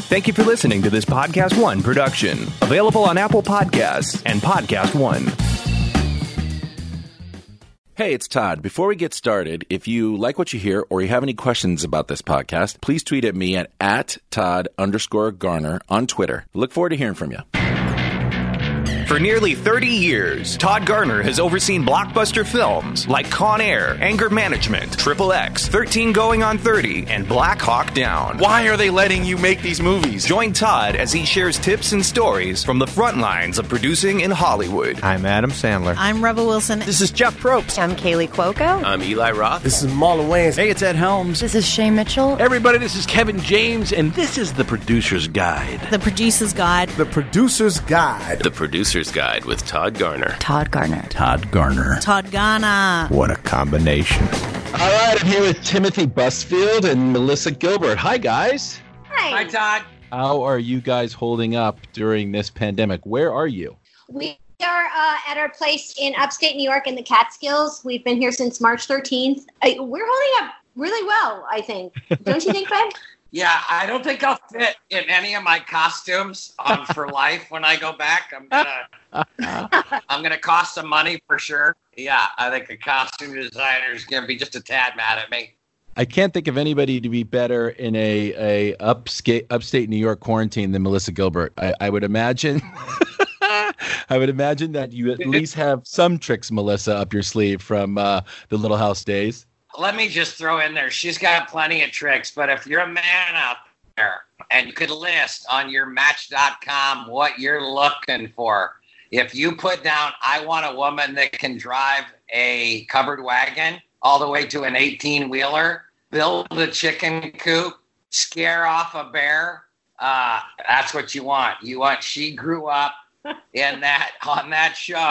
Thank you for listening to this Podcast One production. Available on Apple Podcasts and Podcast One. Hey, it's Todd. Before we get started, if you like what you hear or you have any questions about this podcast, please tweet at me at Todd_Garner on Twitter. Look forward to hearing from you. For nearly 30 years, Todd Garner has overseen blockbuster films like Con Air, Anger Management, Triple X, 13 Going on 30, and Black Hawk Down. Why are they letting you make these movies? Join Todd as he shares tips and stories from the front lines of producing in Hollywood. I'm Adam Sandler. I'm Rebel Wilson. This is Jeff Probst. I'm Kaylee Cuoco. I'm Eli Roth. This is Marlon Wayans. Hey, it's Ed Helms. This is Shay Mitchell. Everybody, this is Kevin James, and this is The Producer's Guide. The Producer's Guide. The Producer's Guide. The Producer's Guide with Todd Garner. Todd Garner. Todd Garner. Todd Garner. What a combination. All right, I'm here with Timothy Busfield and Melissa Gilbert. Hi, guys. Hi, Todd. How are you guys holding up during this pandemic? Where are you? We are at our place in upstate New York in the Catskills. We've been here since March 13th. We're holding up really well, I think. Don't you think, Fred? Yeah, I don't think I'll fit in any of my costumes for life when I go back. I'm gonna cost some money for sure. Yeah, I think the costume designer is gonna be just a tad mad at me. I can't think of anybody to be better in a upstate New York quarantine than Melissa Gilbert. I would imagine. I would imagine that you at least have some tricks, Melissa, up your sleeve from the Little House days. Let me just throw in there, she's got plenty of tricks, but if you're a man out there and you could list on your Match.com what you're looking for, if you put down, I want a woman that can drive a covered wagon all the way to an 18-wheeler, build a chicken coop, scare off a bear, that's what you want. She grew up on that show,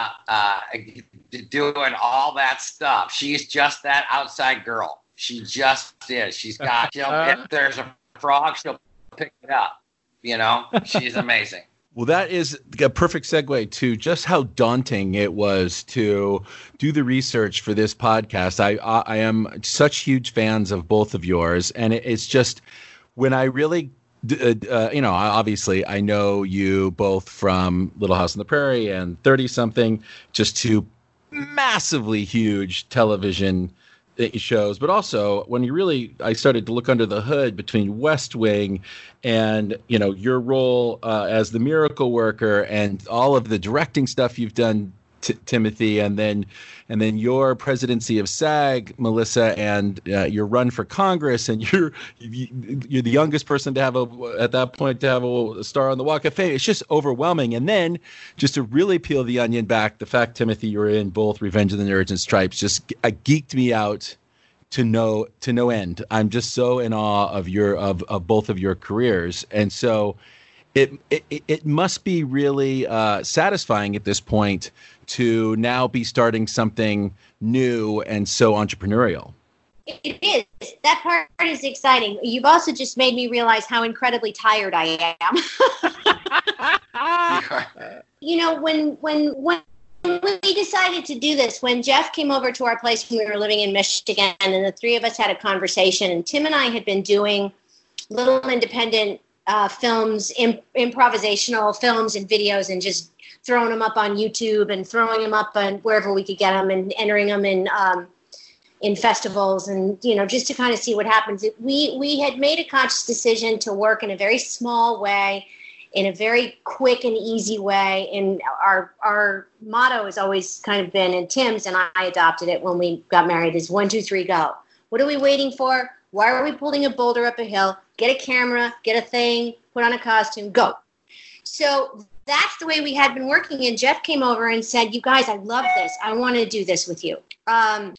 doing all that stuff. She's just that outside girl. She just is. She's got, if there's a frog, she'll pick it up. You know, she's amazing. Well, that is a perfect segue to just how daunting it was to do the research for this podcast. I am such huge fans of both of yours, and it's just when I really obviously I know you both from Little House on the Prairie and 30-something, just two massively huge television shows. But also when I started to look under the hood between West Wing and, your role as the Miracle Worker and all of the directing stuff you've done, Timothy, and then your presidency of SAG, Melissa, and your run for Congress, and you're the youngest person to have at that point to have a star on the Walk of Fame. It's just overwhelming. And then just to really peel the onion back, the fact, Timothy, you were in both Revenge of the Nerds and Stripes just geeked me out to no end. I'm just so in awe of both of your careers, and so it must be really satisfying at this point to now be starting something new and so entrepreneurial. It is. That part is exciting. You've also just made me realize how incredibly tired I am. When we decided to do this, when Jeff came over to our place when we were living in Michigan, and the three of us had a conversation, and Tim and I had been doing little independent films, improvisational films and videos, and just throwing them up on YouTube and throwing them up on wherever we could get them and entering them in festivals, and just to kind of see what happens. We had made a conscious decision to work in a very small way, in a very quick and easy way, and our motto has always kind of been, and Tim's, and I adopted it when we got married, is 1, 2, 3, go. What are we waiting for? Why are we pulling a boulder up a hill? Get a camera, get a thing, put on a costume, go. So that's the way we had been working. And Jeff came over and said, "You guys, I love this. I want to do this with you. I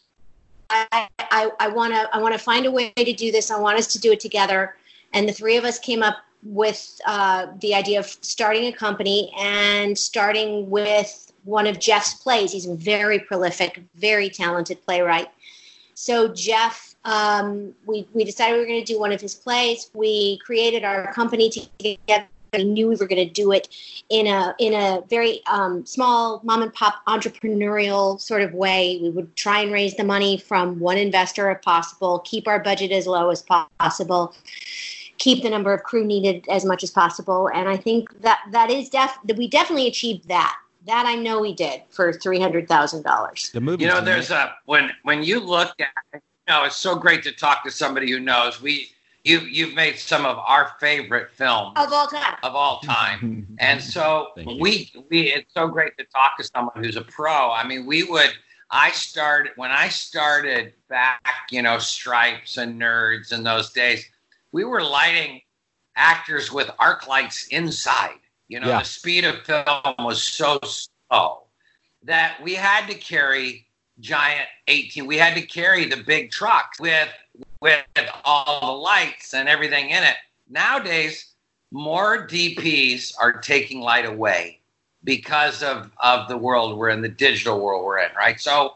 want to find a way to do this. I want us to do it together." And the three of us came up with the idea of starting a company and starting with one of Jeff's plays. He's a very prolific, very talented playwright. So Jeff, we decided we were going to do one of his plays. We created our company together. We knew we were going to do it in a very small mom and pop entrepreneurial sort of way. We would try and raise the money from one investor if possible, keep our budget as low as possible. keep the number of crew needed as much as possible. And I think that is we definitely achieved that. That I know we did for $300,000. The movie, there's when you look at it, it's so great to talk to somebody who knows. You've made some of our favorite films of all time. And so it's so great to talk to someone who's a pro. I mean, when I started back, Stripes and Nerds in those days, we were lighting actors with arc lights inside. The speed of film was so slow that we had to carry giant 18. We had to carry the big trucks with all the lights and everything in it. Nowadays, more DPs are taking light away because of the world we're in, the digital world we're in, right? So,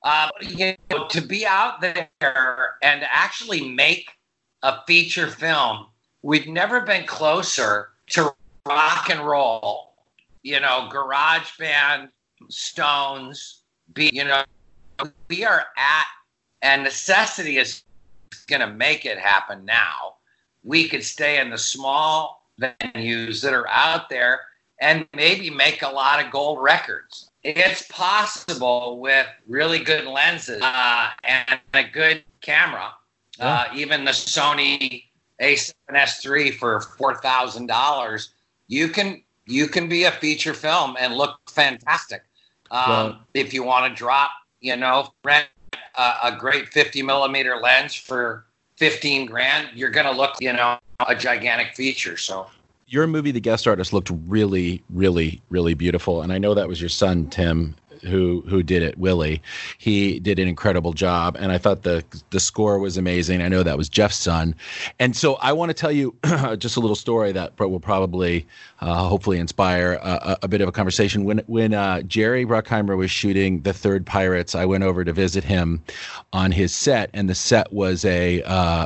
to be out there and actually make a feature film, we've never been closer to rock and roll, garage band, Stones, we are at, and necessity is going to make it happen now. We could stay in the small venues that are out there and maybe make a lot of gold records. It's possible with really good lenses and a good camera. Even the Sony A7S III for $4,000, you can be a feature film and look fantastic. If you want to drop, rent a great 50 millimeter lens for $15,000, you're going to look, a gigantic feature. So your movie, The Guest Artist, looked really, really, really beautiful. And I know that was your son, Tim, who did it, Willie. He did an incredible job, and I thought the score was amazing. I know that was Jeff's son. And so I want to tell you just a little story that will probably hopefully inspire a bit of a conversation. When Jerry Bruckheimer was shooting The Third Pirates, I went over to visit him on his set, and the set was they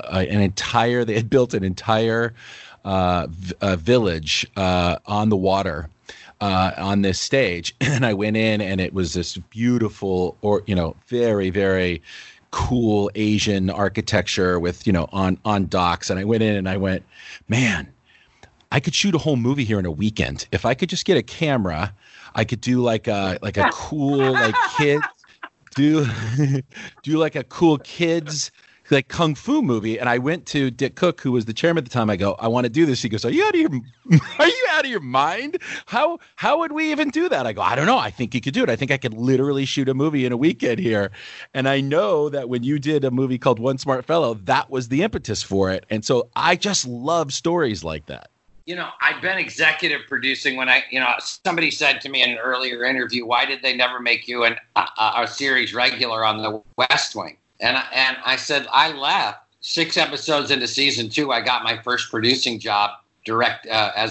had built an entire village on the water. On this stage, and I went in, and it was this beautiful, very, very cool Asian architecture with, on docks. And I went in and I went, man, I could shoot a whole movie here in a weekend. If I could just get a camera, I could do like a cool, kids, do like a cool kids, kung fu movie. And I went to Dick Cook, who was the chairman at the time. I go, I want to do this. He goes, Are you out of your mind? How would we even do that? I go, I don't know. I think you could do it. I think I could literally shoot a movie in a weekend here. And I know that when you did a movie called One Smart Fellow, that was the impetus for it. And so I just love stories like that. I've been executive producing when somebody said to me in an earlier interview, why did they never make you a series regular on the West Wing? And I said, I left 6 episodes into season 2. I got my first producing job direct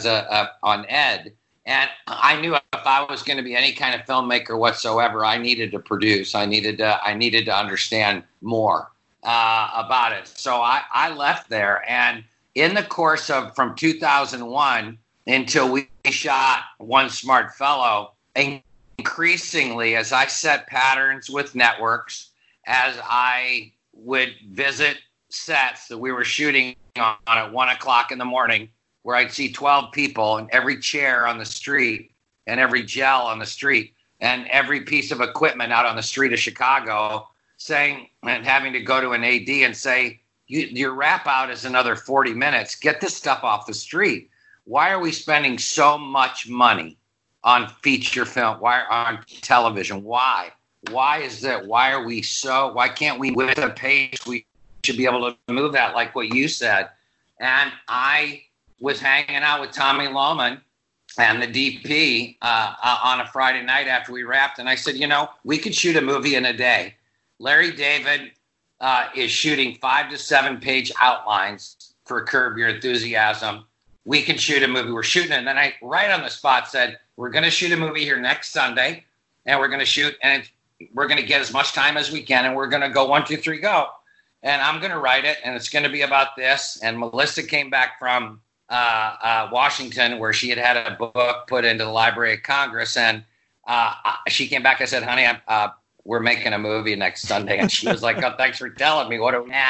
on Ed. And I knew if I was going to be any kind of filmmaker whatsoever, I needed to produce. I needed to understand more about it. So I left there. And in the course of from 2001 until we shot One Smart Fellow, increasingly as I set patterns with networks, as I would visit sets that we were shooting on at 1 o'clock in the morning, where I'd see 12 people and every chair on the street and every gel on the street and every piece of equipment out on the street of Chicago, saying and having to go to an AD and say, your wrap out is another 40 minutes. Get this stuff off the street. Why are we spending so much money on feature film? Why on television? Why? Why is that? Why can't we, with a pace, we should be able to move that like what you said? And I was hanging out with Tommy Lohman and the DP on a Friday night after we wrapped. And I said, we could shoot a movie in a day. Larry David is shooting 5 to 7 page outlines for Curb Your Enthusiasm. We can shoot a movie. We're shooting it. And then I, right on the spot, said, we're going to shoot a movie here next Sunday. And we're going to shoot, and we're going to get as much time as we can, and we're going to go 1, 2, 3, go. And I'm going to write it, and it's going to be about this. And Melissa came back from Washington, where she had a book put into the Library of Congress, and she came back. I said, honey, we're making a movie next Sunday. And she was like, oh, thanks for telling me. What do we have?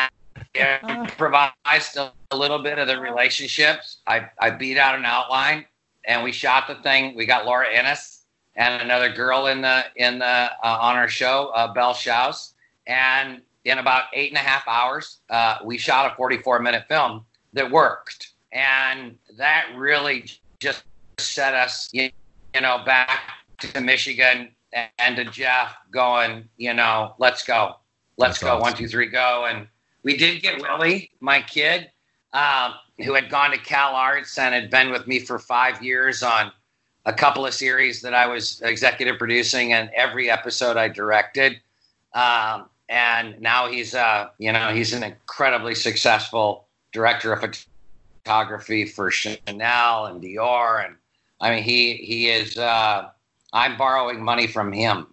improvised a little bit of the relationships. I beat out an outline, and we shot the thing. We got Laura Innes and another girl in the on our show, Belle Schaus, and in about 8.5 hours, we shot a 44-minute film that worked, and that really just set us, back to Michigan and to Jeff going, let's go. Let's go. Awesome. 1, 2, 3, go. And we did get Willie, my kid, who had gone to Cal Arts and had been with me for 5 years on a couple of series that I was executive producing, and every episode I directed. And now he's an incredibly successful director of photography for Chanel and Dior. And I mean, he is, I'm borrowing money from him.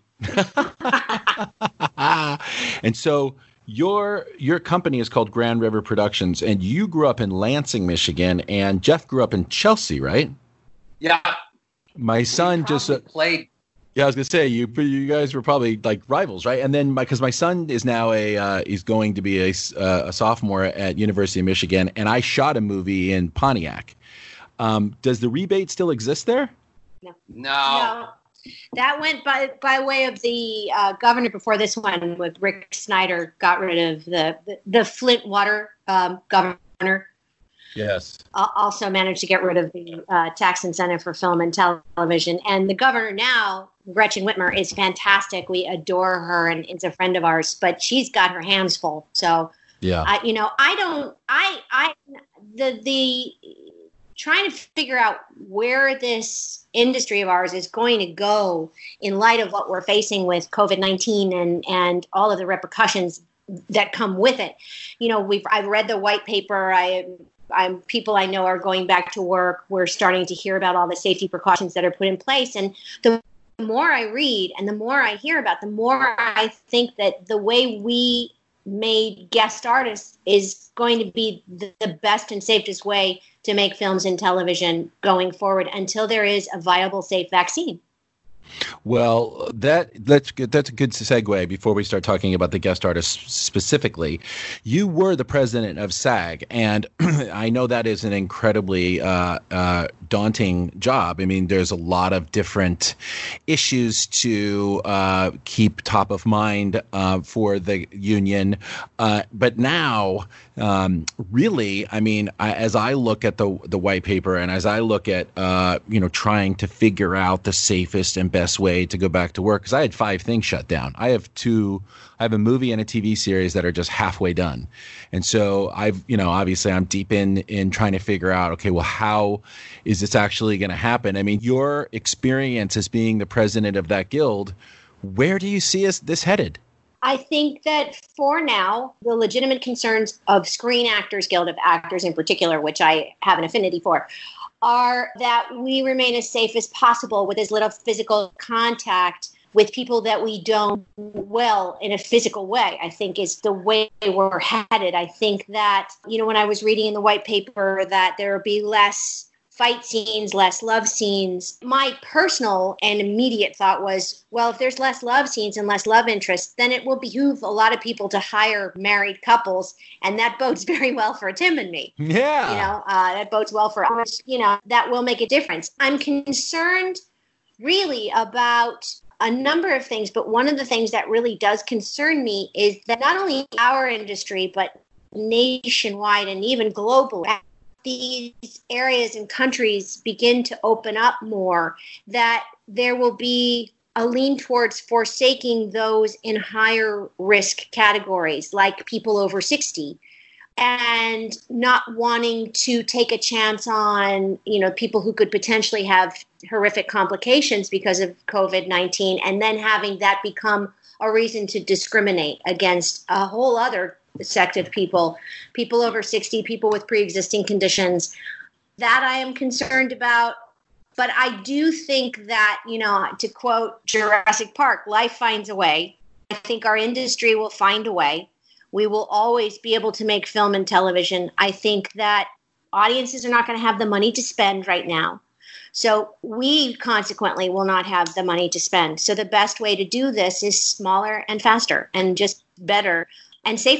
And so your company is called Grand River Productions, and you grew up in Lansing, Michigan, and Jeff grew up in Chelsea, right? Yeah. My son just played. Yeah, I was gonna say you guys were probably like rivals, right? And then because my son is now he's going to be a sophomore at University of Michigan, and I shot a movie in Pontiac. Does the rebate still exist there? No. That went by way of the governor before this one, with Rick Snyder got rid of the Flint water governor. Yes. Also managed to get rid of the tax incentive for film and television. And the governor now, Gretchen Whitmer, is fantastic. We adore her, and is a friend of ours, but she's got her hands full. So, yeah, the trying to figure out where this industry of ours is going to go in light of what we're facing with COVID-19 and all of the repercussions that come with it. I've read the white paper. People I know are going back to work. We're starting to hear about all the safety precautions that are put in place. And the more I read and the more I hear about, the more I think that the way we made guest artists is going to be the best and safest way to make films and television going forward until there is a viable, safe vaccine. Well, that's a good segue before we start talking about the guest artists specifically. You were the president of SAG, and I know that is an incredibly daunting job. I mean, there's a lot of different issues to keep top of mind for the union. But now, really, I mean, as I look at the white paper, and as I look at trying to figure out the safest and best way to go back to work, because I had 5 things shut down. I have a movie and a TV series that are just halfway done. And so obviously I'm deep in trying to figure out, okay, well, how is this actually going to happen? I mean, your experience as being the president of that guild, where do you see this headed? I think that for now, the legitimate concerns of Screen Actors Guild, of actors in particular, which I have an affinity for, are that we remain as safe as possible with as little physical contact with people that we don't well in a physical way, I think is the way we're headed. I think that, when I was reading in the white paper that there would be less fight scenes, less love scenes, my personal and immediate thought was, well, if there's less love scenes and less love interest, then it will behoove a lot of people to hire married couples, and that bodes very well for Tim and me. Yeah. That bodes well for us. That will make a difference. I'm concerned really about a number of things, but one of the things that really does concern me is that not only our industry, but nationwide and even globally, these areas and countries begin to open up more, that there will be a lean towards forsaking those in higher risk categories, like people over 60, and not wanting to take a chance on, people who could potentially have horrific complications because of COVID-19, and then having that become a reason to discriminate against a whole other sect of people over 60, people with pre-existing conditions. That I am concerned about. But I do think that, to quote Jurassic Park, life finds a way. I think our industry will find a way. We will always be able to make film and television. I think that audiences are not going to have the money to spend right now. So we consequently will not have the money to spend. So the best way to do this is smaller and faster and just better and safer.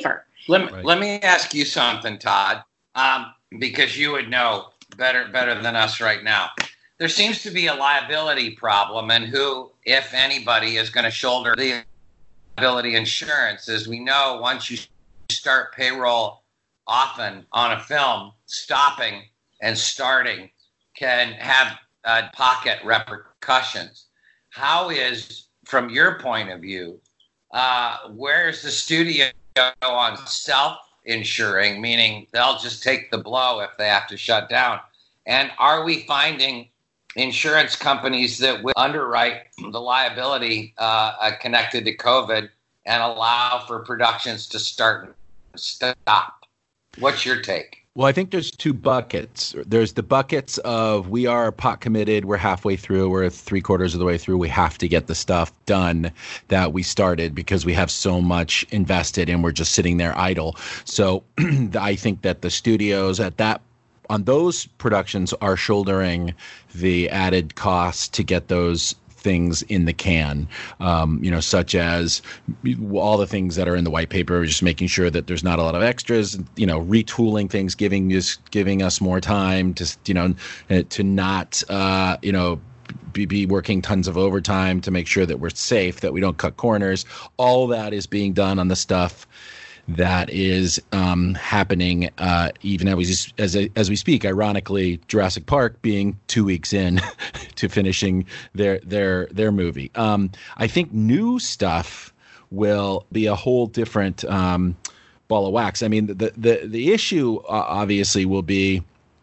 Let me ask you something, Todd, because you would know better than us right now. There seems to be a liability problem, and who, if anybody, is going to shoulder the liability insurance? As we know, once you start payroll often on a film, stopping and starting can have pocket repercussions. How is, from your point of view, where's the studio on self-insuring, meaning they'll just take the blow if they have to shut down? And are we finding insurance companies that will underwrite the liability connected to COVID and allow for productions to start and stop? What's your take? Well, I think there's two buckets. There's the buckets of we are pot committed. We're halfway through. We're 3/4 of the way through. We have to get the stuff done that we started because we have so much invested and we're just sitting there idle. So I think that the studios on those productions are shouldering the added cost to get those things in the can, such as all the things that are in the white paper, just making sure that there's not a lot of extras, retooling things, giving us more time to not, be working tons of overtime to make sure that we're safe, that we don't cut corners. All that is being done on the stuff that is happening even as we speak. Ironically, Jurassic Park being 2 weeks in to finishing their movie. I think new stuff will be a whole different ball of wax. I mean, the issue obviously will be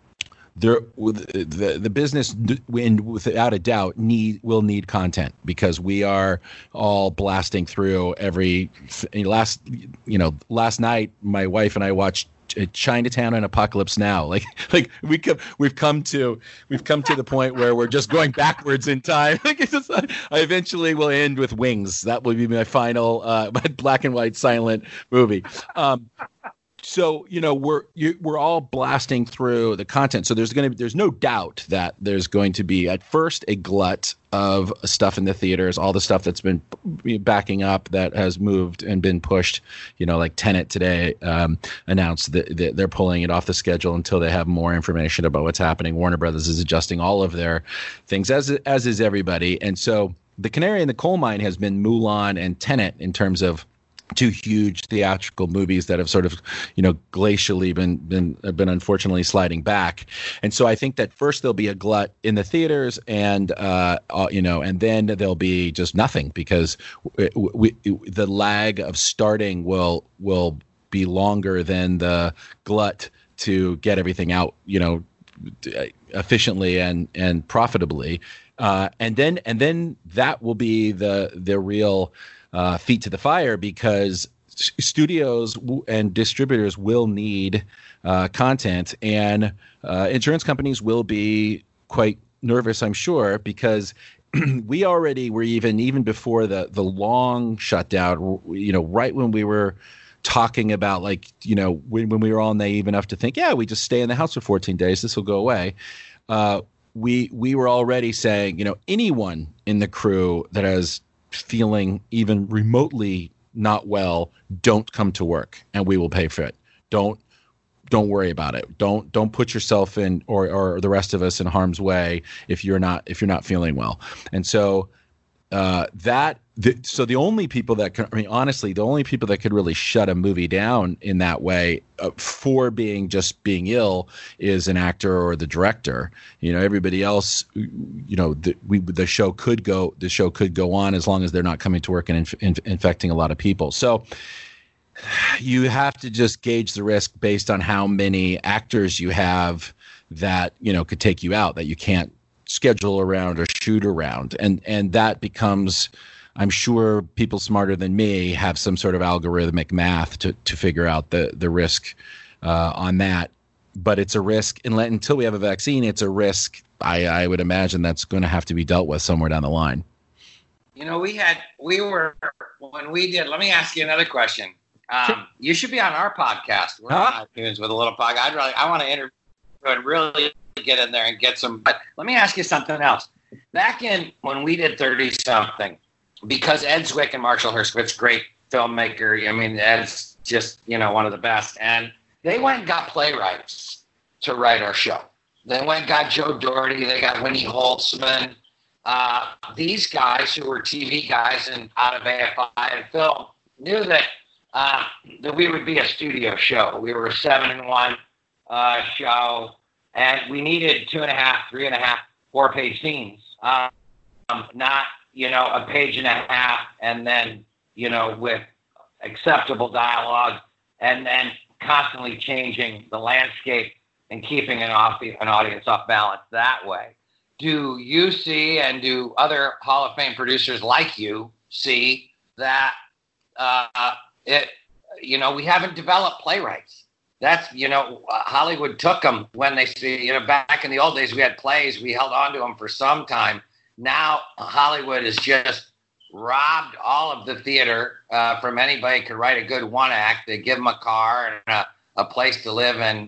the business, without a doubt, will need content, because we are all blasting through last night my wife and I watched Chinatown and Apocalypse Now. Like we've come to the point where we're just going backwards in time. I eventually will end with Wings. That will be my final my black and white silent movie. So, we're all blasting through the content. So there's no doubt that there's going to be at first a glut of stuff in the theaters, all the stuff that's been backing up that has moved and been pushed, like Tenet today announced that they're pulling it off the schedule until they have more information about what's happening. Warner Brothers is adjusting all of their things, as is everybody. And so the canary in the coal mine has been Mulan and Tenet in terms of two huge theatrical movies that have sort of, glacially been unfortunately sliding back. And so I think that first there'll be a glut in the theaters, and and then there'll be just nothing, because the lag of starting will be longer than the glut to get everything out, efficiently and profitably. And then that will be the real feet to the fire, because studios and distributors will need content, and insurance companies will be quite nervous, I'm sure, because we already were even before the long shutdown, right when we were talking about, when we were all naive enough to think, we just stay in the house for 14 days, this will go away. We were already saying, anyone in the crew that has feeling even remotely not well, don't come to work, and we will pay for it. Don't worry about it. Don't put yourself in or the rest of us in harm's way if you're not feeling well. And so so the only people that can, honestly, the only people that could really shut a movie down in that way for being ill is an actor or the director. Everybody else, the show could go on as long as they're not coming to work and infecting a lot of people. So you have to just gauge the risk based on how many actors you have that, could take you out, that you can't schedule around or shoot around. And that becomes, I'm sure people smarter than me have some sort of algorithmic math to figure out the risk on that. But it's a risk, until we have a vaccine, it's a risk I would imagine that's going to have to be dealt with somewhere down the line. When we did, let me ask you another question. You should be on our podcast. We're on iTunes with a little podcast. I want to interview and really get in there and get some. But let me ask you something else. Back when we did 30-something, because Ed Zwick and Marshall Herskowitz, great filmmaker. Ed's just, one of the best. And they went and got playwrights to write our show. They went and got Joe Doherty. They got Winnie Holtzman. These guys who were TV guys and out of AFI and film knew that we would be a studio show. We were a 7-in-1 show, and we needed 2.5, 3.5, 4-page scenes. Not, a page and a half, and then, with acceptable dialogue, and then constantly changing the landscape and keeping an audience off balance that way. Do you see, and do other Hall of Fame producers like you see that we haven't developed playwrights? That's, Hollywood took them when they see, back in the old days, we had plays, we held on to them for some time. Now Hollywood has just robbed all of the theater from anybody who could write a good one act. They give them a car and a place to live in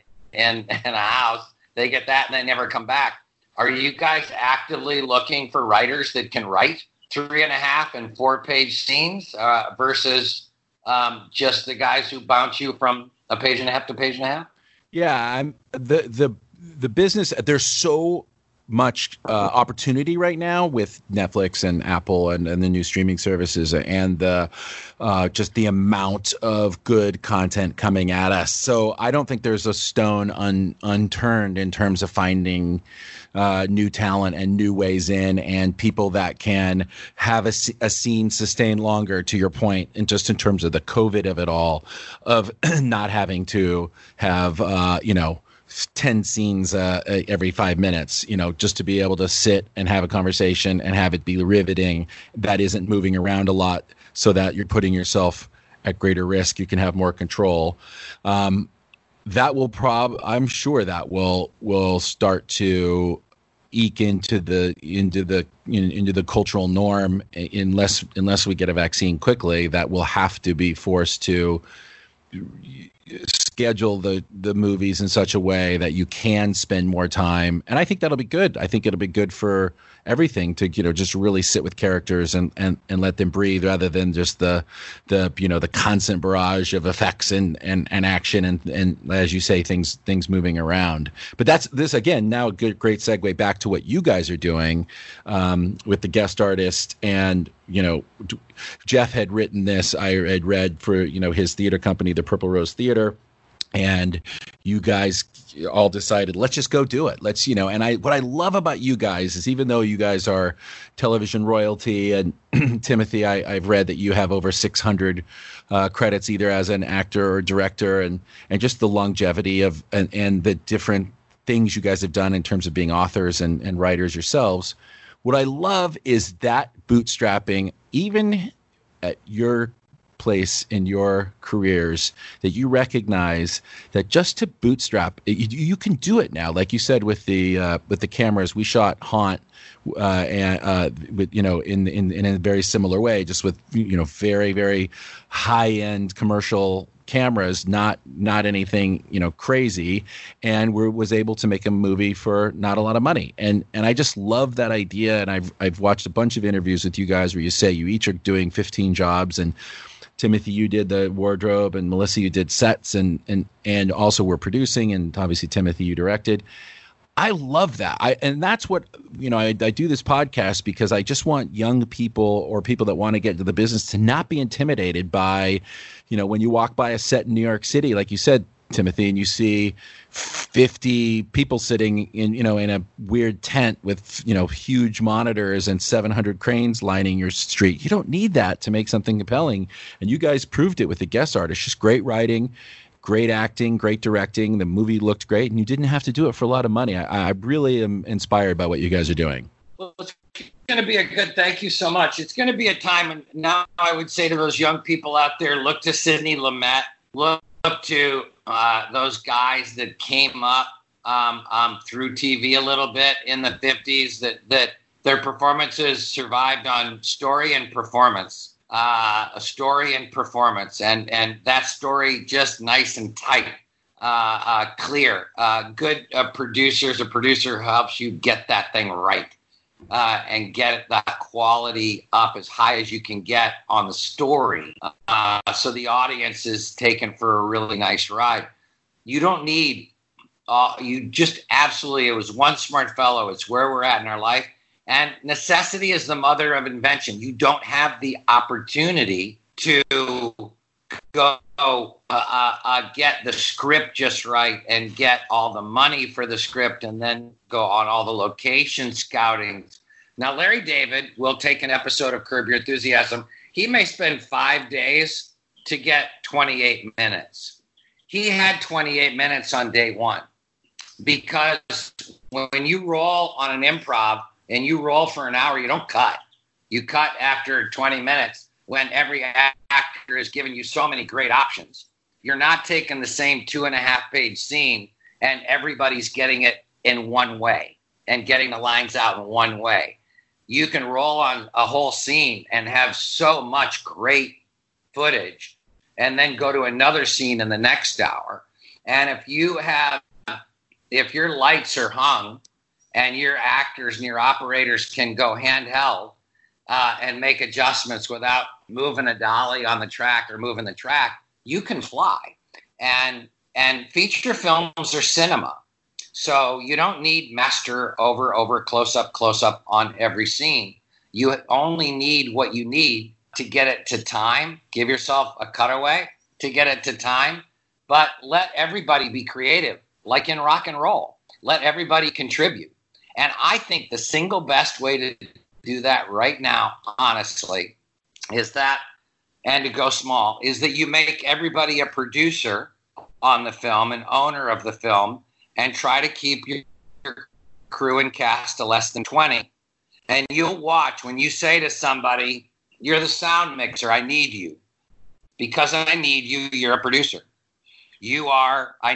a house. They get that and they never come back. Are you guys actively looking for writers that can write 3.5 and 4-page scenes versus just the guys who bounce you from a page and a half to page and a half? Yeah, the business. There's so much opportunity right now with Netflix and Apple and the new streaming services and just the amount of good content coming at us. So I don't think there's a stone unturned in terms of finding new talent and new ways in, and people that can have a scene sustain longer, to your point, and just in terms of the COVID of it all, of not having to have 10 scenes every 5 minutes, just to be able to sit and have a conversation and have it be riveting, that isn't moving around a lot, so that you're putting yourself at greater risk. You can have more control. That will I'm sure that will start to eke into the cultural norm, unless we get a vaccine quickly. That will have to be forced to schedule the movies in such a way that you can spend more time. And I think that'll be good. I think it'll be good for everything to, just really sit with characters and let them breathe, rather than just the constant barrage of effects and action and as you say, things moving around. But that's this again, now a great segue back to what you guys are doing with the guest artist. And Jeff had written this, I had read for his theater company, the Purple Rose Theater, and you guys all decided, let's just go do it. Let's, and what I love about you guys is, even though you guys are television royalty, and Timothy, I've read that you have over 600 credits either as an actor or director, and just the longevity of and the different things you guys have done in terms of being authors and writers yourselves. What I love is that bootstrapping, even at your place in your careers, that you recognize that just to bootstrap, you can do it now. Like you said, with the cameras, we shot Haunt, in a very similar way, just with very, very high end commercial cameras, not anything crazy, and was able to make a movie for not a lot of money. And I just love that idea. And I've watched a bunch of interviews with you guys where you say you each are doing 15 jobs, and Timothy, you did the wardrobe, and Melissa, you did sets, and also were producing, and obviously Timothy, you directed. I love that. And that's what, I do this podcast because I just want young people or people that want to get into the business to not be intimidated by, when you walk by a set in New York City, like you said, Timothy, and you see 50 people sitting in a weird tent with, huge monitors and 700 cranes lining your street. You don't need that to make something compelling. And you guys proved it with the guest artist. Just great writing, great acting, great directing. The movie looked great, and you didn't have to do it for a lot of money. I really am inspired by what you guys are doing. Well, it's going to be thank you so much. It's going to be a time, and now I would say to those young people out there, look to Sidney Lumet, look to those guys that came up through TV a little bit in the 50s, that their performances survived on story and performance. A story and performance, and that story just nice and tight, clear. Good producers. A producer helps you get that thing right. and get that quality up as high as you can get on the story, so the audience is taken for a really nice ride. You don't need, you just absolutely, it was one smart fellow. It's where we're at in our life. And necessity is the mother of invention. You don't have the opportunity to go get the script just right and get all the money for the script and then go on all the location scouting. Now, Larry David will take an episode of Curb Your Enthusiasm. He may spend 5 days to get 28 minutes. He had 28 minutes on day one, because when you roll on an improv and you roll for an hour, you don't cut. You cut after 20 minutes when every actor is giving you so many great options. You're not taking the same 2.5-page scene and everybody's getting it in one way and getting the lines out in one way. You can roll on a whole scene and have so much great footage and then go to another scene in the next hour. And if your lights are hung and your actors and your operators can go handheld and make adjustments without moving a dolly on the track or moving the track, you can fly. And feature films are cinema. So you don't need master over, close up on every scene. You only need what you need to get it to time. Give yourself a cutaway to get it to time, but let everybody be creative, like in rock and roll. Let everybody contribute. And I think the single best way to do that right now, honestly, is that, and to go small, is that you make everybody a producer on the film, an owner of the film, and try to keep your crew and cast to less than 20. And you'll watch when you say to somebody, you're the sound mixer, I need you. Because I need you, you're a producer. You are the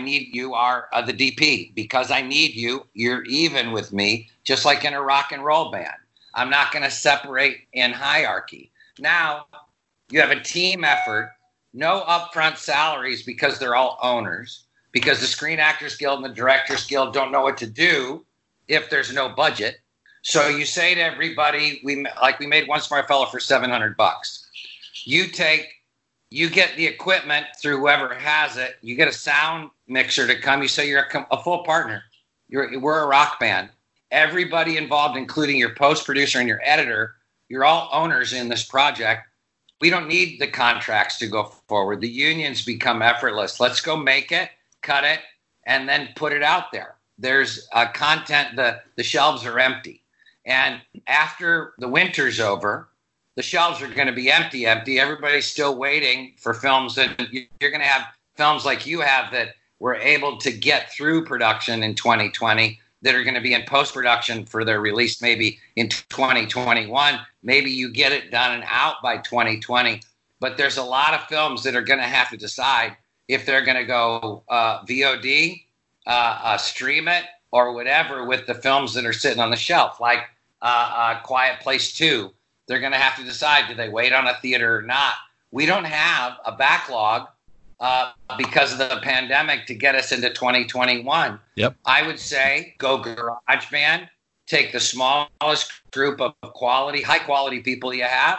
DP. Because I need you, you're even with me, just like in a rock and roll band. I'm not going to separate in hierarchy. Now, you have a team effort, no upfront salaries because they're all owners, because the Screen Actors Guild and the Directors Guild don't know what to do if there's no budget. So you say to everybody, we made One Smart Fellow for $700. You get the equipment through whoever has it. You get a sound mixer to come. You say you're a full partner. We're a rock band. Everybody involved, including your post producer and your editor, you're all owners in this project. We don't need the contracts to go forward. The unions become effortless. Let's go make it, cut it, and then put it out there. There's content. The shelves are empty. And after the winter's over, the shelves are going to be empty. Everybody's still waiting for films. And you're going to have films like you have that were able to get through production in 2020 that are going to be in post-production for their release maybe in 2021. Maybe you get it done and out by 2020. But there's a lot of films that are going to have to decide if they're going to go VOD, stream it, or whatever with the films that are sitting on the shelf, like Quiet Place 2. They're going to have to decide, do they wait on a theater or not? We don't have a backlog because of the pandemic to get us into 2021. Yep. I would say go GarageBand, take the smallest group of high quality people you have.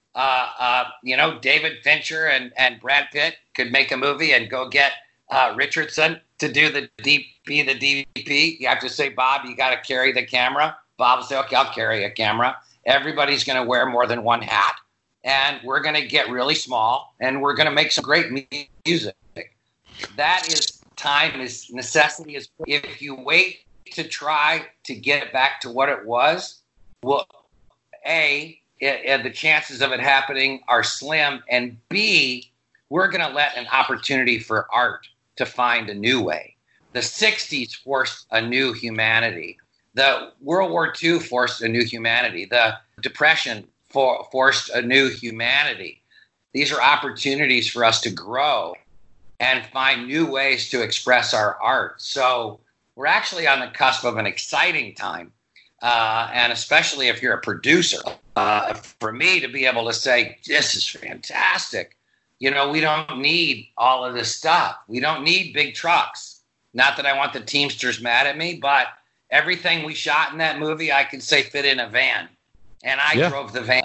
David Fincher and Brad Pitt could make a movie and go get Richardson to do the DP. You have to say, Bob, you got to carry the camera. Bob will say, okay, I'll carry a camera. Everybody's going to wear more than one hat. And we're going to get really small, and we're going to make some great music. That is time, is necessity. Is if you wait to try to get it back to what it was, well, A, the chances of it happening are slim, and B, we're going to let an opportunity for art to find a new way. The 60s forced a new humanity. The World War II forced a new humanity. The Depression forced a new humanity. These are opportunities for us to grow and find new ways to express our art. So we're actually on the cusp of an exciting time. And especially if you're a producer, for me to be able to say, this is fantastic. We don't need all of this stuff. We don't need big trucks. Not that I want the Teamsters mad at me, but everything we shot in that movie, I could say fit in a van. And I drove the van.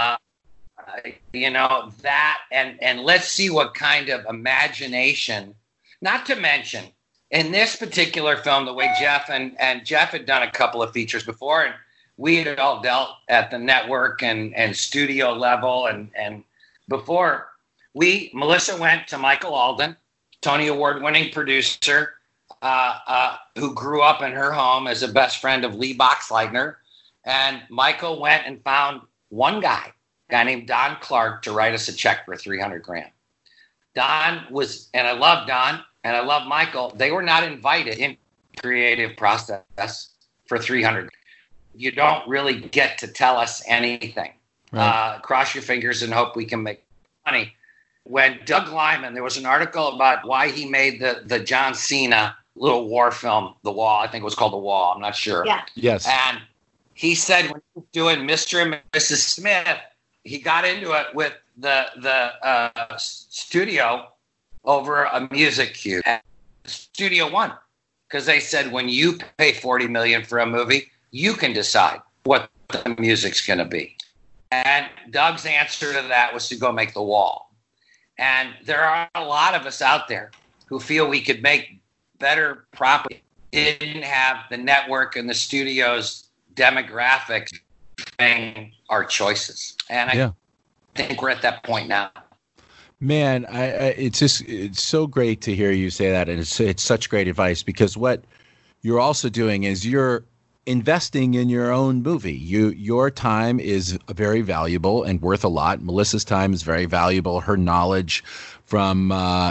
That, and let's see what kind of imagination, not to mention, in this particular film, the way Jeff and Jeff had done a couple of features before, and we had all dealt at the network and studio level, and before Melissa went to Michael Alden, Tony Award-winning producer, who grew up in her home as a best friend of Lee Boxleitner, and Michael went and found one guy named Don Clark, to write us a check for $300,000. Don was, and I love Don, and I love Michael. They were not invited in creative process for $300,000. You don't really get to tell us anything. Right. Cross your fingers and hope we can make money. When Doug Liman, there was an article about why he made the John Cena little war film, The Wall. I think it was called The Wall. I'm not sure. Yeah. Yes. And he said when he was doing Mr. and Mrs. Smith, he got into it with the studio over a music cue. And Studio One, because they said when you pay $40 million for a movie, you can decide what the music's going to be. And Doug's answer to that was to go make The Wall. And there are a lot of us out there who feel we could make better property. Didn't have the network and the studio's demographics being our choices. And I think we're at that point now. Man, it's so great to hear you say that, and it's such great advice, because what you're also doing is you're investing in your own movie. Your time is very valuable and worth a lot. Melissa's time is very valuable. Her knowledge from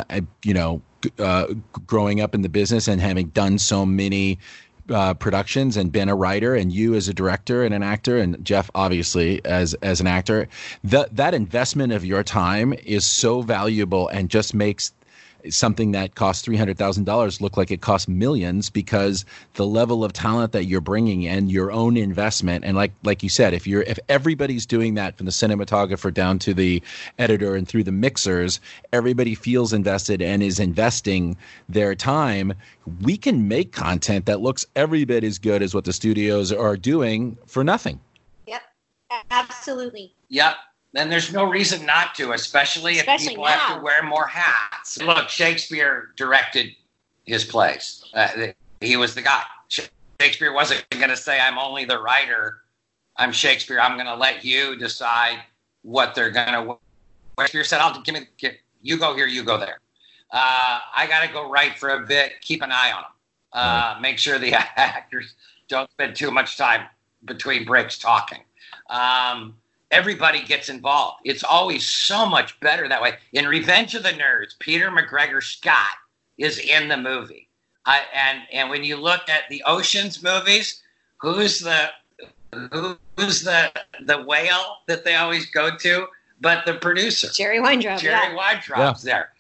growing up in the business and having done so many productions and been a writer, and you as a director and an actor, and Jeff obviously as an actor, that investment of your time is so valuable and just makes something that costs $300,000 look like it costs millions, because the level of talent that you're bringing and your own investment. And like you said, if everybody's doing that, from the cinematographer down to the editor and through the mixers, everybody feels invested and is investing their time, we can make content that looks every bit as good as what the studios are doing for nothing. Yep, absolutely. Yep. Then there's no reason not to, especially if people now have to wear more hats. Look, Shakespeare directed his plays. He was the guy. Shakespeare wasn't going to say, I'm only the writer. I'm Shakespeare. I'm going to let you decide what they're going to wear. Shakespeare said, you go here, you go there. I got to go write for a bit. Keep an eye on them. Make sure the actors don't spend too much time between breaks talking. Everybody gets involved. It's always so much better that way. In Revenge of the Nerds, Peter McGregor Scott is in the movie. And when you look at the Ocean's movies, who's the whale that they always go to? But the producer, Jerry Weintraub. Weintraub's there.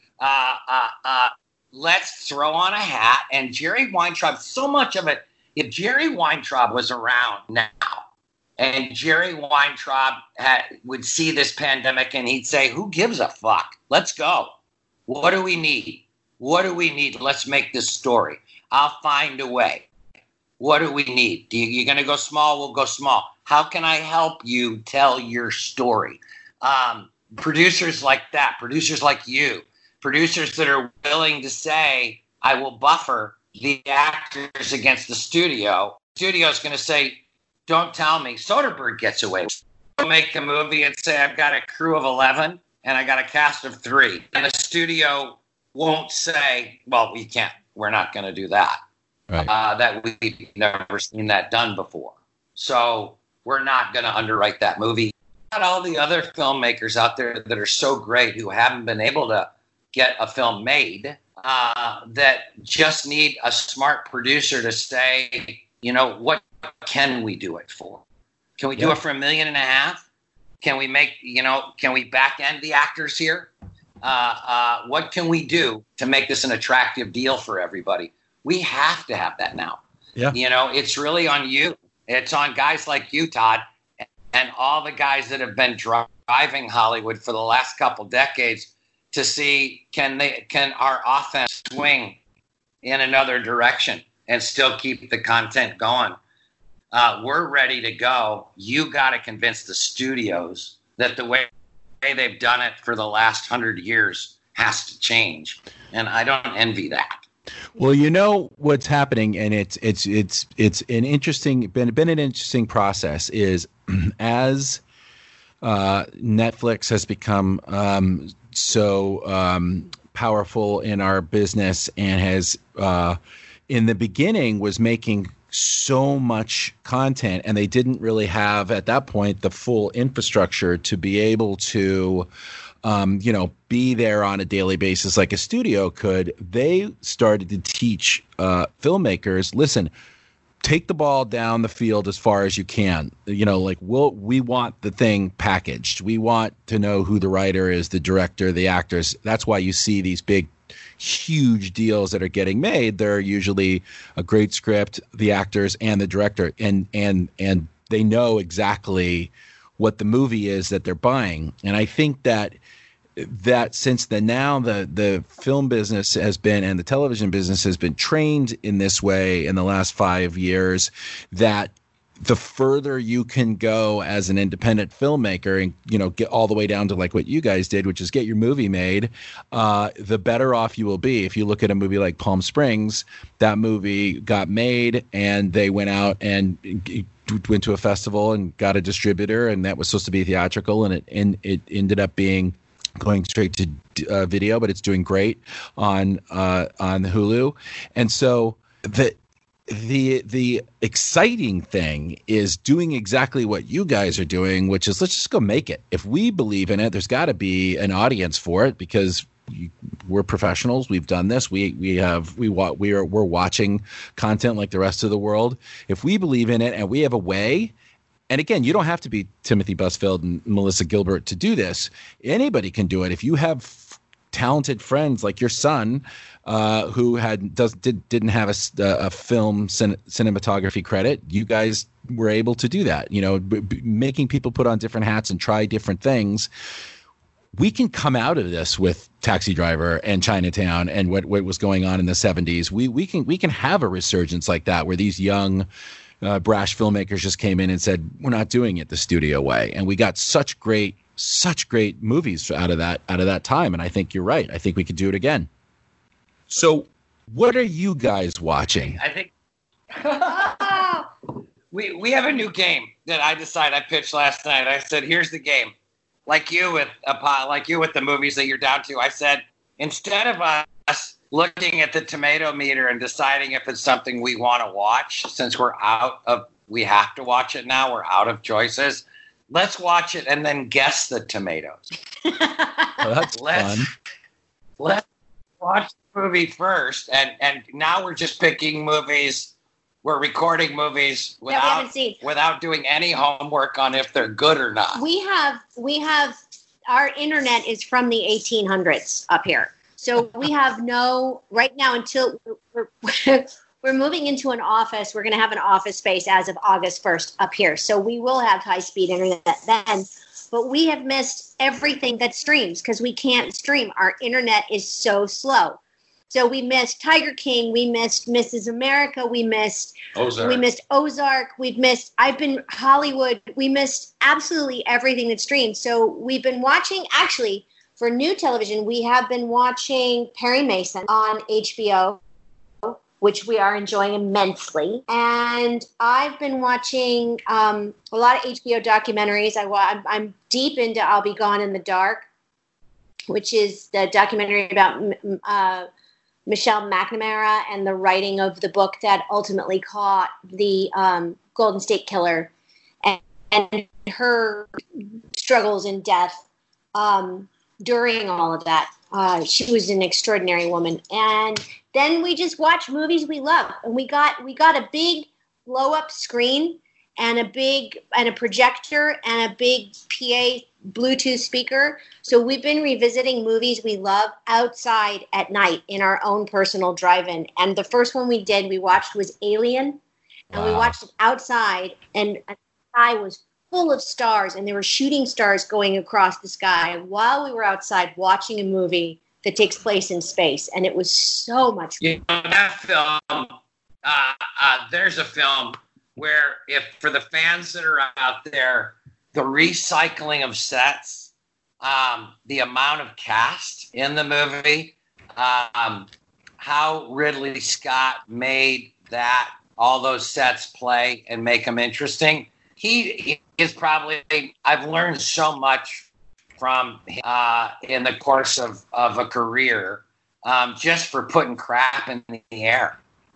Let's throw on a hat. And Jerry Weintraub, so much of it. If Jerry Weintraub was around now, and Jerry Weintraub would see this pandemic and he'd say, who gives a fuck? Let's go. What do we need? What do we need? Let's make this story. I'll find a way. What do we need? You're going to go small? We'll go small. How can I help you tell your story? Producers like that, producers like you, producers that are willing to say, I will buffer the actors against the studio. The studio's going to say, don't tell me. Soderbergh gets away. We'll make a movie and say, I've got a crew of 11 and I got a cast of 3. And the studio won't say, well, we can't. We're not going to do that. Right. That we've never seen that done before. So we're not going to underwrite that movie. Not all the other filmmakers out there that are so great who haven't been able to get a film made that just need a smart producer to say, what can we do it for? Can we do it for $1.5 million? Can we can we back end the actors here? What can we do to make this an attractive deal for everybody? We have to have that now. Yeah. It's really on you. It's on guys like you, Todd, and all the guys that have been driving Hollywood for the last couple decades to see can our offense swing in another direction. and still keep the content going. We're ready to go. You got to convince the studios that the way they've done it for the last 100 years has to change. And I don't envy that. Well, you know what's happening, and it's an interesting been an interesting process. Is as Netflix has become so powerful in our business, and has in the beginning was making so much content, and they didn't really have at that point the full infrastructure to be able to be there on a daily basis like a studio could. They started to teach filmmakers, listen, take the ball down the field as far as you can. We want the thing packaged. We want to know who the writer is, the director, the actors. That's why you see these big, huge deals that are getting made. They're usually a great script, the actors, and the director, and they know exactly what the movie is that they're buying. And I think that since the film business has been, and the television business has been trained in this way in the last 5 years, that the further you can go as an independent filmmaker and, get all the way down to like what you guys did, which is get your movie made, the better off you will be. If you look at a movie like Palm Springs, that movie got made and they went out and went to a festival and got a distributor, and that was supposed to be theatrical, and it ended up being going straight to video, but it's doing great on Hulu. And so the exciting thing is doing exactly what you guys are doing, which is let's just go make it. If we believe in it, there's got to be an audience for it, because we're professionals. We've done this. We're watching content like the rest of the world. If we believe in it and we have a way, and again, you don't have to be Timothy Busfield and Melissa Gilbert to do this. Anybody can do it. If you have talented friends like your son, who didn't have a film cinematography credit, you guys were able to do that. Making people put on different hats and try different things. We can come out of this with Taxi Driver and Chinatown and what was going on in the 70s. We can have a resurgence like that, where these young brash filmmakers just came in and said, we're not doing it the studio way. And we got such great movies out of that time. And I think you're right. I think we could do it again. So what are you guys watching? I think we have a new game that I pitched last night. I said, here's the game. Like you with the movies that you're down to, I said, instead of us looking at the tomato meter and deciding if it's something we want to watch, since we have to watch it now, we're out of choices. Let's watch it and then guess the tomatoes. That's fun. Let's watch the movie first, and now we're just picking movies. We're recording movies without doing any homework on if they're good or not. We have our internet is from the 1800s up here. So we have right now, until we're moving into an office. We're going to have an office space as of August 1st up here. So we will have high-speed internet then. But we have missed everything that streams because we can't stream. Our internet is so slow. So we missed Tiger King. We missed Mrs. America. We missed Ozark. We've missed Hollywood. We missed absolutely everything that streams. So we've been watching, actually, for new television, we have been watching Perry Mason on HBO, which we are enjoying immensely. And I've been watching a lot of HBO documentaries. I'm deep into I'll Be Gone in the Dark, which is the documentary about Michelle McNamara and the writing of the book that ultimately caught the Golden State Killer and her struggles and death during all of that. She was an extraordinary woman. And then we just watch movies we love. And we got a big blow-up screen and a projector and a big PA Bluetooth speaker. So we've been revisiting movies we love outside at night in our own personal drive-in. And the first one we watched was Alien. And we watched it outside, and the sky was full of stars, and there were shooting stars going across the sky while we were outside watching a movie that takes place in space. And it was so much fun. That film there's a film where, if for the fans that are out there, the recycling of sets, the amount of cast in the movie, how Ridley Scott made all those sets play and make them interesting. He is probably, I've learned so much from in the course of a career, just for putting crap in the air.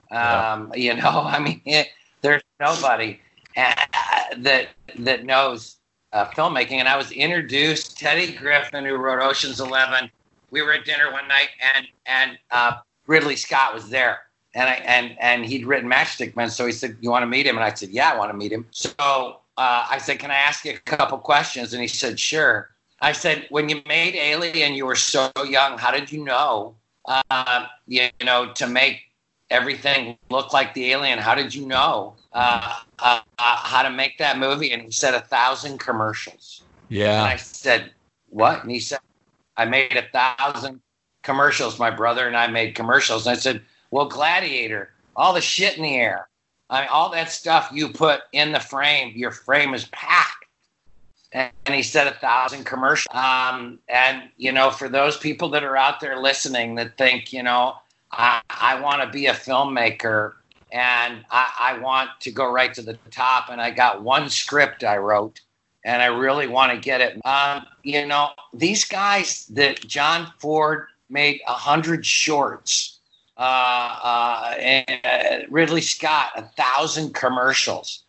There's nobody that knows filmmaking. And I was introduced, Teddy Griffin, who wrote Ocean's 11. We were at dinner one night, and Ridley Scott was there. And he'd written Matchstick Men, so he said, "You want to meet him?" And I said, "Yeah, I want to meet him." So I said, "Can I ask you a couple questions?" And he said, "Sure." I said, "When you made Alien, you were so young. How did you know, to make everything look like the alien? How did you know how to make that movie?" And he said, 1,000 commercials. Yeah. And I said, "What?" And he said, "I made 1,000 commercials. My brother and I made commercials." And I said, "Well, Gladiator, all the shit in the air, all that stuff you put in the frame, your frame is packed." And he said 1,000 commercials. For those people that are out there listening that think, I want to be a filmmaker and I want to go right to the top, and I got one script I wrote and I really want to get it. These guys that John Ford made 100 shorts, and Ridley Scott 1,000 commercials.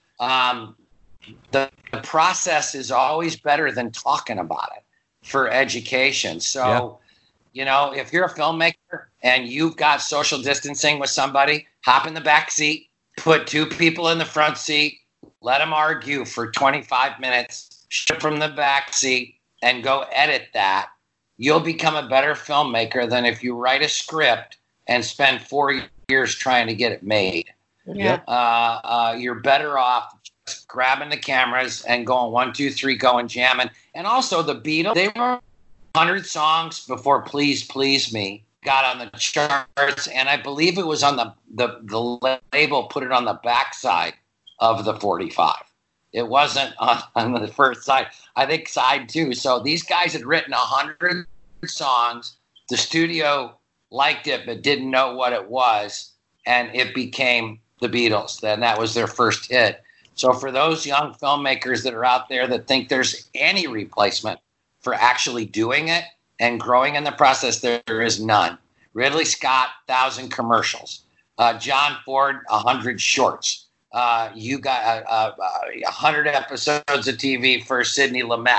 The process is always better than talking about it for education. So, if you're a filmmaker and you've got social distancing with somebody, hop in the back seat, put 2 people in the front seat, let them argue for 25 minutes, ship from the back seat, and go edit that. You'll become a better filmmaker than if you write a script and spend 4 years trying to get it made. Yeah. You're better off just grabbing the cameras and going 1, 2, 3, going jamming. And also the Beatles, they wrote 100 songs before Please Please Me got on the charts, and I believe it was on the label put it on the backside of the 45. It wasn't on the first side. I think side 2. So these guys had written 100 songs. The studio liked it but didn't know what it was, and it became the Beatles. Then that was their first hit. So for those young filmmakers that are out there that think there's any replacement for actually doing it and growing in the process, there is none. Ridley Scott, 1,000 commercials. John Ford, 100 shorts. You got 100 episodes of TV for Sidney Lumet.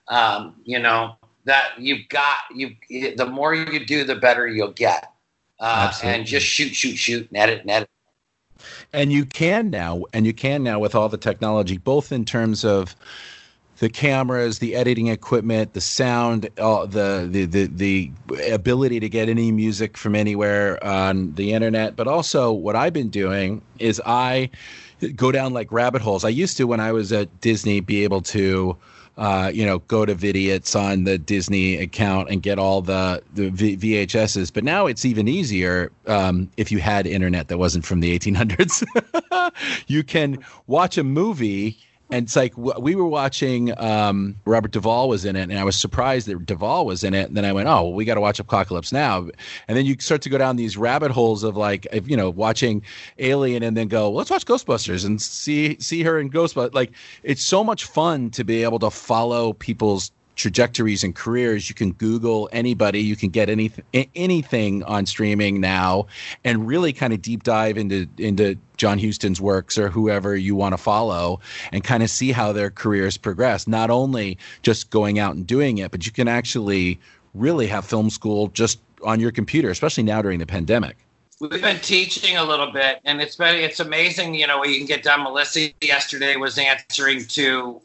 That the more you do, the better you'll get. And just shoot, and edit. And you can now with all the technology, both in terms of the cameras, the editing equipment, the sound, the ability to get any music from anywhere on the internet. But also what I've been doing is I go down like rabbit holes. I used to, when I was at Disney, be able to go to Vidiots on the Disney account and get all the VHSs. But now it's even easier if you had internet that wasn't from the 1800s. You can watch a movie, and it's like we were watching Robert Duvall was in it, and I was surprised that Duvall was in it. And then I went, oh, well, we got to watch Apocalypse Now. And then you start to go down these rabbit holes of watching Alien, and then go, well, let's watch Ghostbusters and see her in Ghostbusters. Like, it's so much fun to be able to follow people's trajectories and careers. You can Google anybody, you can get anything on streaming now, and really kind of deep dive into John Huston's works or whoever you want to follow, and kind of see how their careers progress. Not only just going out and doing it, but you can actually really have film school just on your computer, especially now during the pandemic. We've been teaching a little bit, and it's amazing, what you can get done. Melissa yesterday was answering to,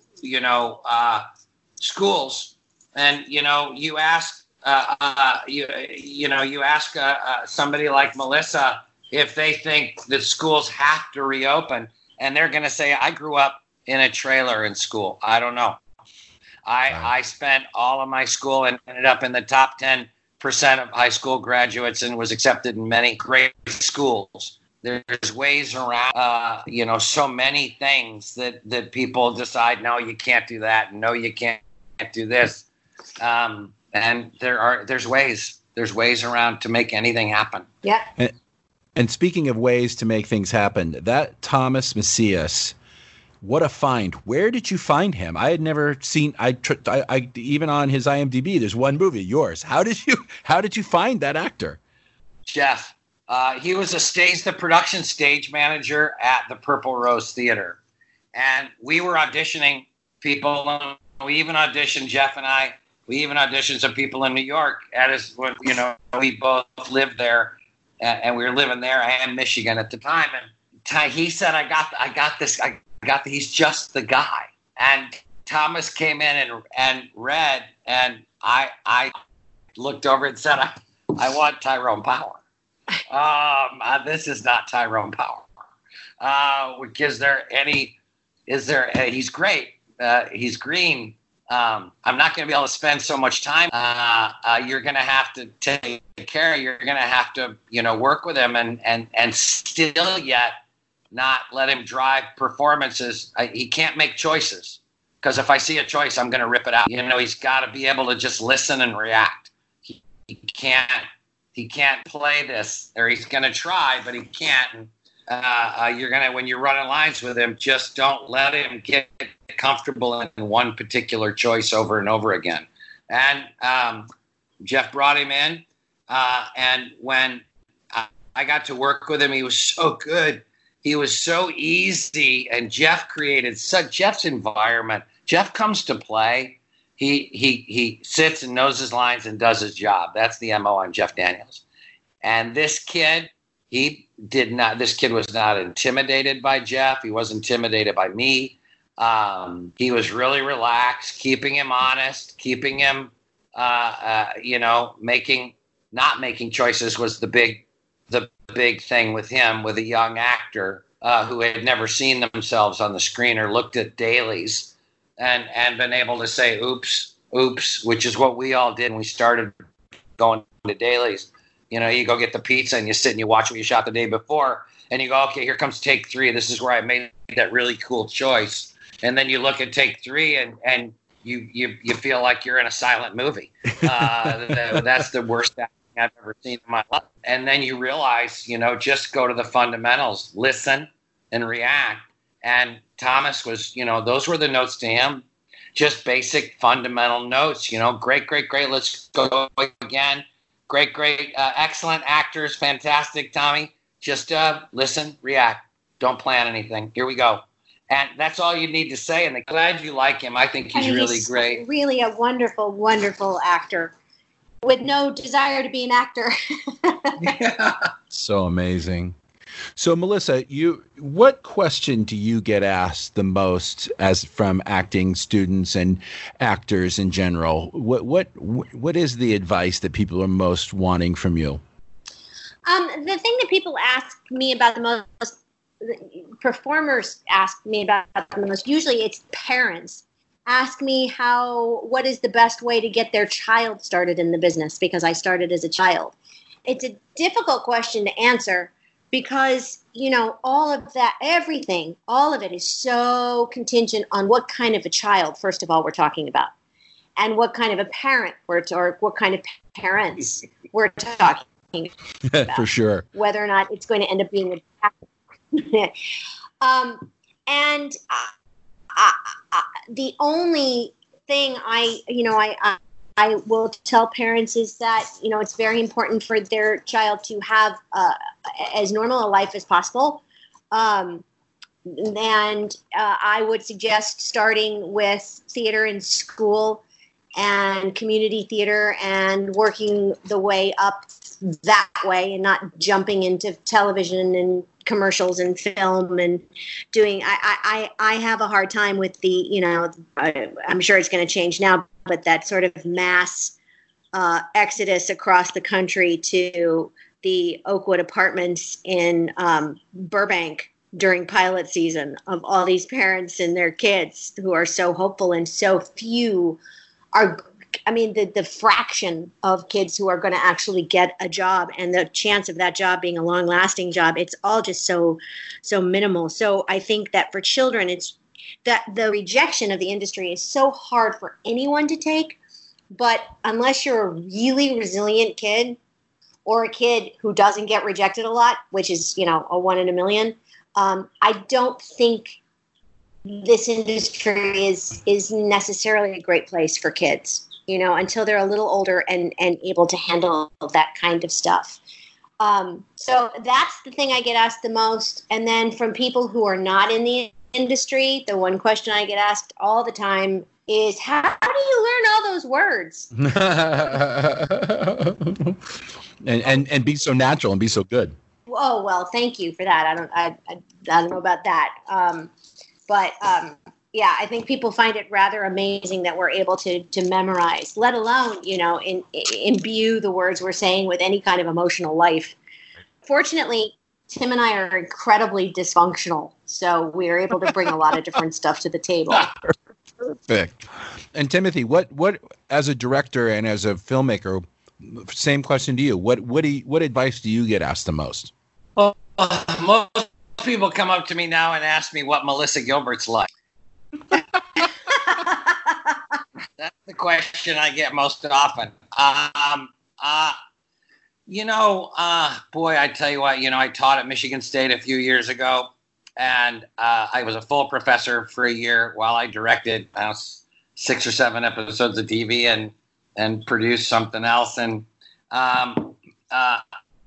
schools, and you ask somebody like Melissa if they think that schools have to reopen, and they're going to say, I grew up in a trailer in school. I don't know. I spent all of my school and ended up in the top 10% of high school graduates and was accepted in many great schools. there's ways around, so many things that people decide, no, you can't do that. No, you can't do this. And there's ways around to make anything happen. Yeah. And speaking of ways to make things happen, that Thomas Macias, what a find. Where did you find him? I had never seen, I even on his IMDb, there's one movie, yours. How did you find that actor? Jeff. He was the production stage manager at the Purple Rose Theater. And we were auditioning people. We even auditioned, Jeff and I, we even auditioned some people in New York we both lived there and we were living there and Michigan at the time. And he said, I got this, he's just the guy. And Thomas came in and read, and I looked over and said, I want Tyrone Power. This is not Tyrone Power. He's great. He's green. I'm not going to be able to spend so much time. You're going to have to take care. You're going to have to, work with him and still yet not let him drive performances. He can't make choices, because if I see a choice, I'm going to rip it out. He's got to be able to just listen and react. He can't play this, or he's going to try, but he can't. When you're running lines with him, just don't let him get comfortable in one particular choice over and over again. And Jeff brought him in, and when I got to work with him, he was so good. He was so easy, and Jeff created Jeff's environment. Jeff comes to play. He sits and knows his lines and does his job. That's the MO on Jeff Daniels. And this kid, this kid was not intimidated by Jeff. He was intimidated by me. He was really relaxed, keeping him honest, keeping him, not making choices was the big thing with him, with a young actor who had never seen themselves on the screen or looked at dailies and been able to say, oops, which is what we all did when we started going to dailies. You go get the pizza and you sit and you watch what you shot the day before, and you go, okay, here comes take 3. This is where I made that really cool choice. And then you look at take 3 and you feel like you're in a silent movie. That's the worst acting I've ever seen in my life. And then you realize, just go to the fundamentals, listen and react. And Thomas was, those were the notes to him, just basic fundamental notes, great, let's go again. Great, excellent actors, fantastic, Tommy. Just listen, react, don't plan anything. Here we go. And that's all you need to say. And I'm glad you like him. I think he's really great. Really a wonderful, wonderful actor with no desire to be an actor. Yeah. So amazing. So, Melissa, what question do you get asked the most from acting students and actors in general? What is the advice that people are most wanting from you? The thing that people ask me about the most, performers ask me about the most, usually it's parents ask me what is the best way to get their child started in the business, because I started as a child. It's a difficult question to answer, because, all of that, everything, all of it is so contingent on what kind of a child, first of all, we're talking about, and what kind of a parent or what kind of parents we're talking about. For sure. Whether or not it's going to end up being the only thing I will tell parents is that, it's very important for their child to have as normal a life as possible. And I would suggest starting with theater in school and community theater and working the way up that way, and not jumping into television and commercials and film and doing. I have a hard time with the, I'm sure it's going to change now, but that sort of mass exodus across the country to the Oakwood Apartments in Burbank during pilot season, of all these parents and their kids who are so hopeful, and so few are the fraction of kids who are going to actually get a job and the chance of that job being a long-lasting job, it's all just so minimal. So I think that for children, it's that the rejection of the industry is so hard for anyone to take. But unless you're a really resilient kid or a kid who doesn't get rejected a lot, which is, a 1 in a million, I don't think this industry is necessarily a great place for kids, until they're a little older and able to handle that kind of stuff. So that's the thing I get asked the most. And then from people who are not in the industry, the one question I get asked all the time is, how do you learn all those words? and be so natural and be so good. Oh, well, thank you for that. I don't know about that. Yeah, I think people find it rather amazing that we're able to memorize, let alone, imbue the words we're saying with any kind of emotional life. Fortunately, Tim and I are incredibly dysfunctional, so we're able to bring a lot of different stuff to the table. Perfect. And Timothy, what as a director and as a filmmaker, same question to you. What advice do you get asked the most? Well, most people come up to me now and ask me what Melissa Gilbert's like. That's the question I get most often. Boy, I tell you what, I taught at Michigan State a few years ago, and I was a full professor for a year while I directed 6 or 7 episodes of TV and produced something else. And I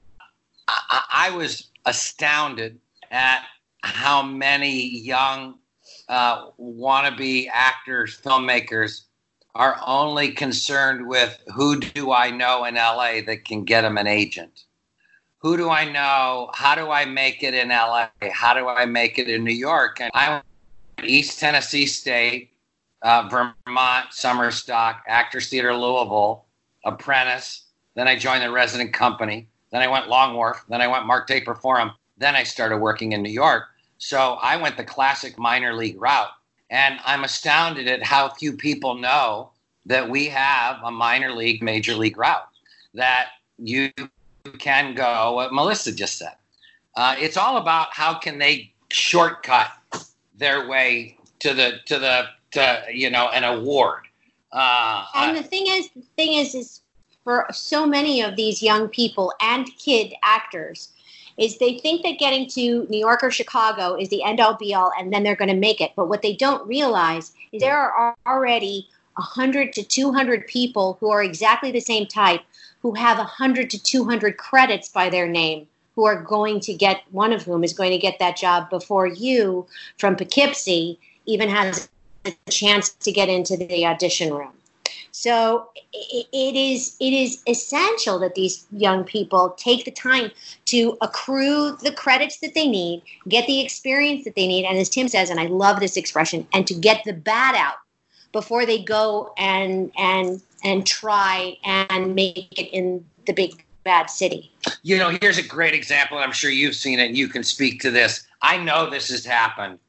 was astounded at how many young wannabe actors, filmmakers are only concerned with who do I know in LA that can get them an agent? Who do I know? How do I make it in LA? How do I make it in New York? And I went to East Tennessee State, Vermont, Summer Stock, Actors Theater Louisville, Apprentice. Then I joined the resident company. Then I went Long Wharf. Then I went Mark Taper Forum. Then I started working in New York. So I went the classic minor league route. And I'm astounded at how few people know that we have a minor league, major league route, that you can go, what Melissa just said. It's all about how can they shortcut their way to an award. And the thing is for so many of these young people and kid actors, is they think that getting to New York or Chicago is the end-all be-all, and then they're going to make it. But what they don't realize is there are already 100 to 200 people who are exactly the same type, who have 100 to 200 credits by their name, who are going to get, one of whom is going to get that job before you from Poughkeepsie even has a chance to get into the audition room. So it is essential that these young people take the time to accrue the credits that they need, get the experience that they need, and as Tim says, and I love this expression, and to get the bad out before they go and try and make it in the big bad city. Here's a great example, and I'm sure you've seen it and you can speak to this. I know this has happened.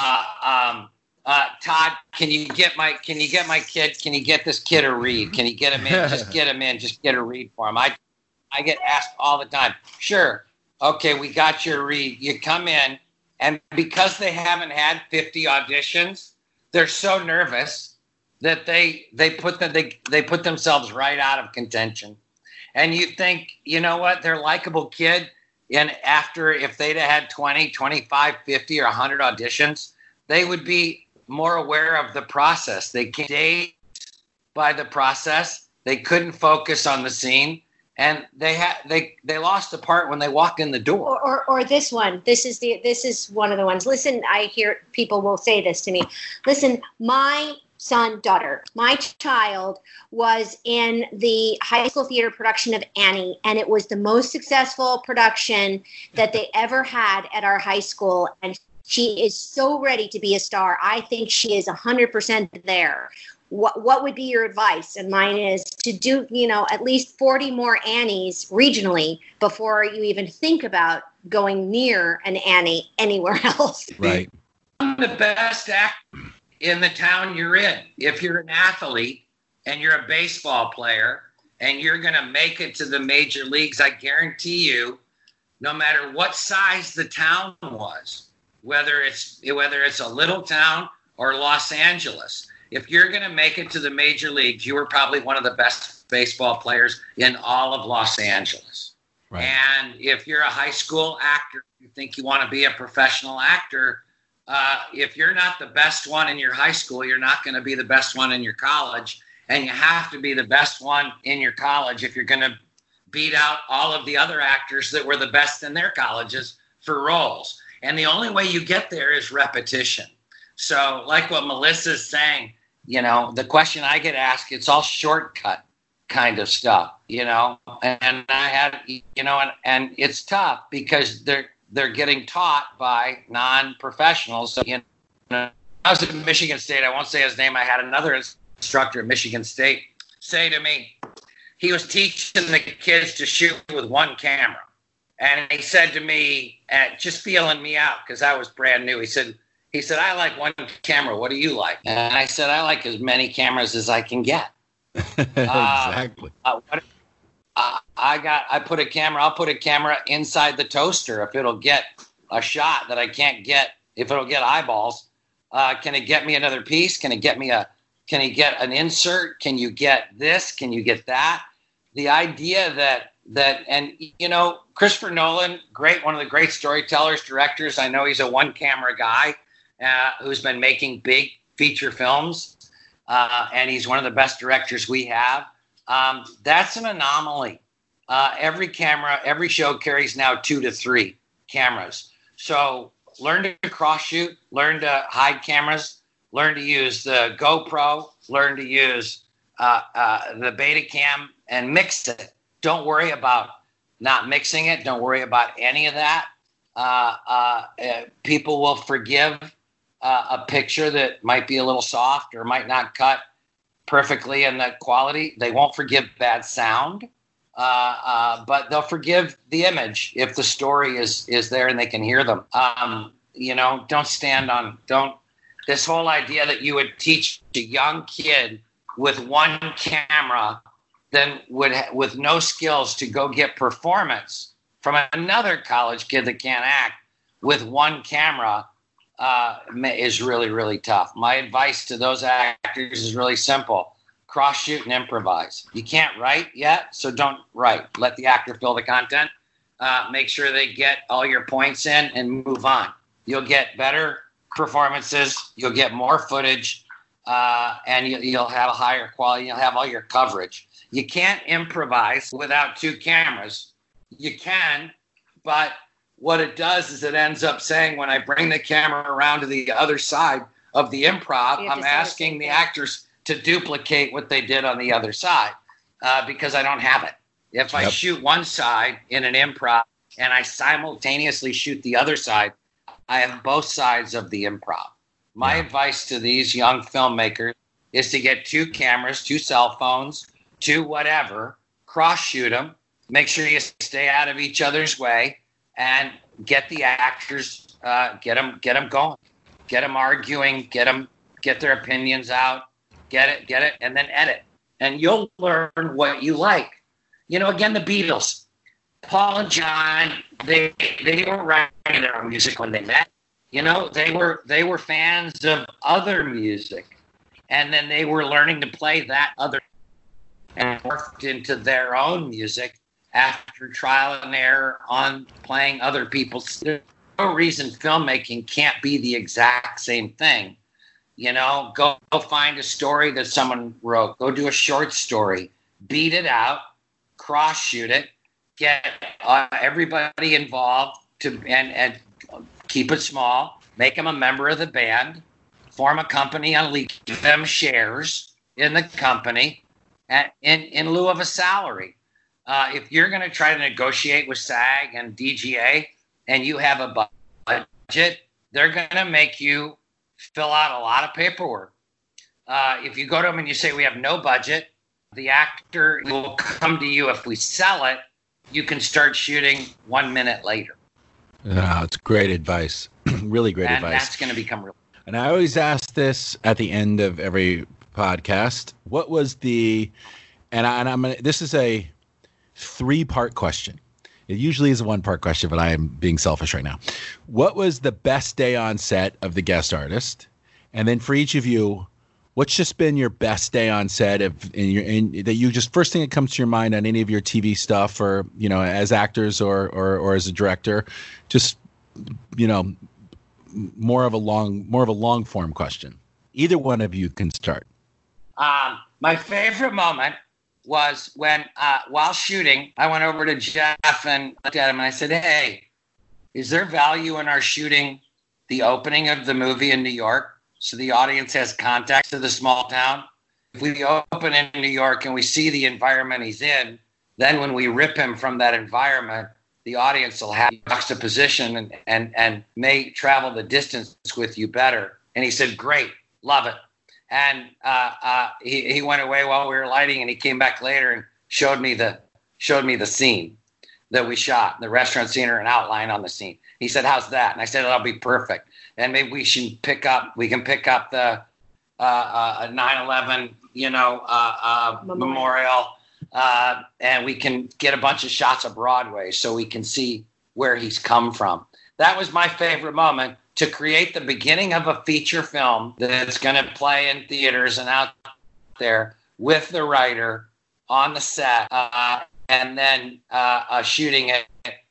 Todd, can you get this kid a read? Can you get him in? Just get him in. Just get a read for him. I get asked all the time. Sure. Okay, we got your read. You come in, and because they haven't had 50 auditions, they're so nervous that they put themselves right out of contention. And you think, you know what? They're a likable kid. And if they'd have had 20, 25, 50, or 100 auditions, they would be more aware of the process. They came dazed by the process. They couldn't focus on the scene, and they lost the part when they walked in the door. Or this one. This is one of the ones. Listen, I hear people will say this to me. Listen, my daughter, my child was in the high school theater production of Annie, and it was the most successful production that they ever had at our high school, and she is so ready to be a star. I think she is 100% there. What would be your advice? And mine is to do, at least 40 more Annies regionally before you even think about going near an Annie anywhere else. Right. I'm the best actor in the town you're in. If you're an athlete, and you're a baseball player and you're going to make it to the major leagues, I guarantee you, no matter what size the town was, whether it's a little town or Los Angeles, if you're going to make it to the major leagues, you were probably one of the best baseball players in all of Los Angeles. Right. And if you're a high school actor, you think you want to be a professional actor, if you're not the best one in your high school, you're not going to be the best one in your college. And you have to be the best one in your college if you're going to beat out all of the other actors that were the best in their colleges for roles. And the only way you get there is repetition. So like what Melissa's saying, the question I get asked, it's all shortcut kind of stuff, and I had, and it's tough because they're getting taught by non-professionals. So, I was at Michigan State. I won't say his name. I had another instructor at Michigan State say to me, he was teaching the kids to shoot with one camera. And he said to me, just feeling me out because I was brand new, he said, I like one camera. What do you like? And I said, I like as many cameras as I can get. Exactly. I'll put a camera inside the toaster if it'll get a shot that I can't get, if it'll get eyeballs. Can it get me another piece? Can it get an insert? Can you get this? Can you get that? The idea that Christopher Nolan, one of the great storytellers, directors. I know he's a one camera guy who's been making big feature films. And he's one of the best directors we have. That's an anomaly. Every show carries now 2 to 3 cameras. So learn to cross shoot, learn to hide cameras, learn to use the GoPro, learn to use the Betacam and mix it. Don't worry about not mixing it. Don't worry about any of that. People will forgive a picture that might be a little soft or might not cut perfectly in the quality. They won't forgive bad sound, but they'll forgive the image if the story is there and they can hear them. This whole idea that you would teach a young kid with one camera, then with no skills to go get performance from another college kid that can't act with one camera is really, really tough. My advice to those actors is really simple. Cross shoot and improvise. You can't write yet, so don't write. Let the actor fill the content. Make sure they get all your points in and move on. You'll get better performances. You'll get more footage, and you'll have a higher quality. You'll have all your coverage. You can't improvise without 2 cameras. You can, but what it does is it ends up saying when I bring the camera around to the other side of the improv, I'm asking the actors to duplicate what they did on the other side because I don't have it. If I shoot one side in an improv and I simultaneously shoot the other side, I have both sides of the improv. My advice to these young filmmakers is to get 2 cameras, 2 cell phones, 2 whatever, cross shoot them, make sure you stay out of each other's way, and get the actors, get them going, get them arguing, get their opinions out, get it, and then edit. And you'll learn what you like. Again, the Beatles, Paul and John, they were writing their own music when they met. They were fans of other music, and then they were learning to play that other and worked into their own music after trial and error on playing other people's. There's no reason filmmaking can't be the exact same thing. Go find a story that someone wrote. Go do a short story. Beat it out. Cross shoot it. Get everybody involved and keep it small. Make them a member of the band. Form a company on Leak. Give them shares in the company in lieu of a salary. If you're going to try to negotiate with SAG and DGA and you have a budget, they're going to make you fill out a lot of paperwork. If you go to them and you say, we have no budget, the actor will come to you. If we sell it, you can start shooting 1 minute later. It's great advice. Really great advice. And that's going to become real. And I always ask this at the end of every podcast. What was this is a 3-part question. It usually is a 1-part question, but I am being selfish right now. What was the best day on set of the guest artist? And then for each of you, what's just been your best day on set that you just first thing that comes to your mind on any of your TV stuff, or as actors or as a director, just more of a long form question. Either one of you can start. My favorite moment was when, while shooting, I went over to Jeff and looked at him and I said, "Hey, is there value in our shooting the opening of the movie in New York so the audience has context to the small town? If we open in New York and we see the environment he's in, then when we rip him from that environment, the audience will have juxtaposition and may travel the distance with you better." And he said, "Great, love it." And he went away while we were lighting, and he came back later and showed me the scene that we shot, the restaurant scene, or an outline on the scene. He said, "How's that?" And I said, "That'll be perfect. And maybe we can pick up the 9/11, memorial, and we can get a bunch of shots of Broadway so we can see where he's come from." That was my favorite moment, to create the beginning of a feature film that's going to play in theaters and out there with the writer on the set, and then shooting it,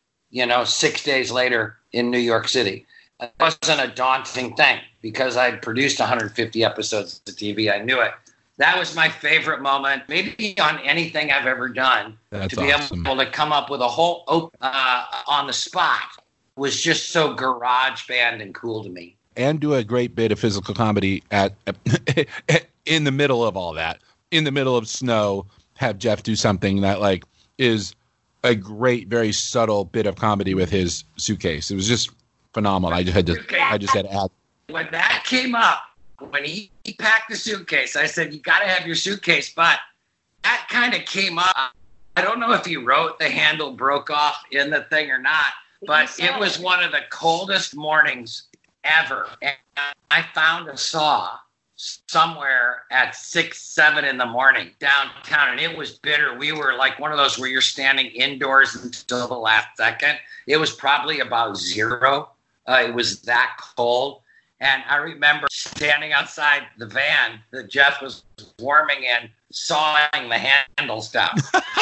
6 days later in New York City. It wasn't a daunting thing because I'd produced 150 episodes of TV. I knew it. That was my favorite moment, maybe on anything I've ever done. That's to be awesome. able to come up with a whole on the spot was just so garage band and cool to me. And do a great bit of physical comedy in the middle of all that. In the middle of snow, have Jeff do something that is a great, very subtle bit of comedy with his suitcase. It was just phenomenal. I just had to add. When that came up, when he packed the suitcase, I said, "You got to have your suitcase." But that kind of came up. I don't know if he wrote "the handle broke off" in the thing or not, but it was one of the coldest mornings ever. And I found a saw somewhere at 6, 7 in the morning downtown, and it was bitter. We were like one of those where you're standing indoors until the last second. It was probably about 0. It was that cold. And I remember standing outside the van that Jeff was warming in, sawing the handle stuff.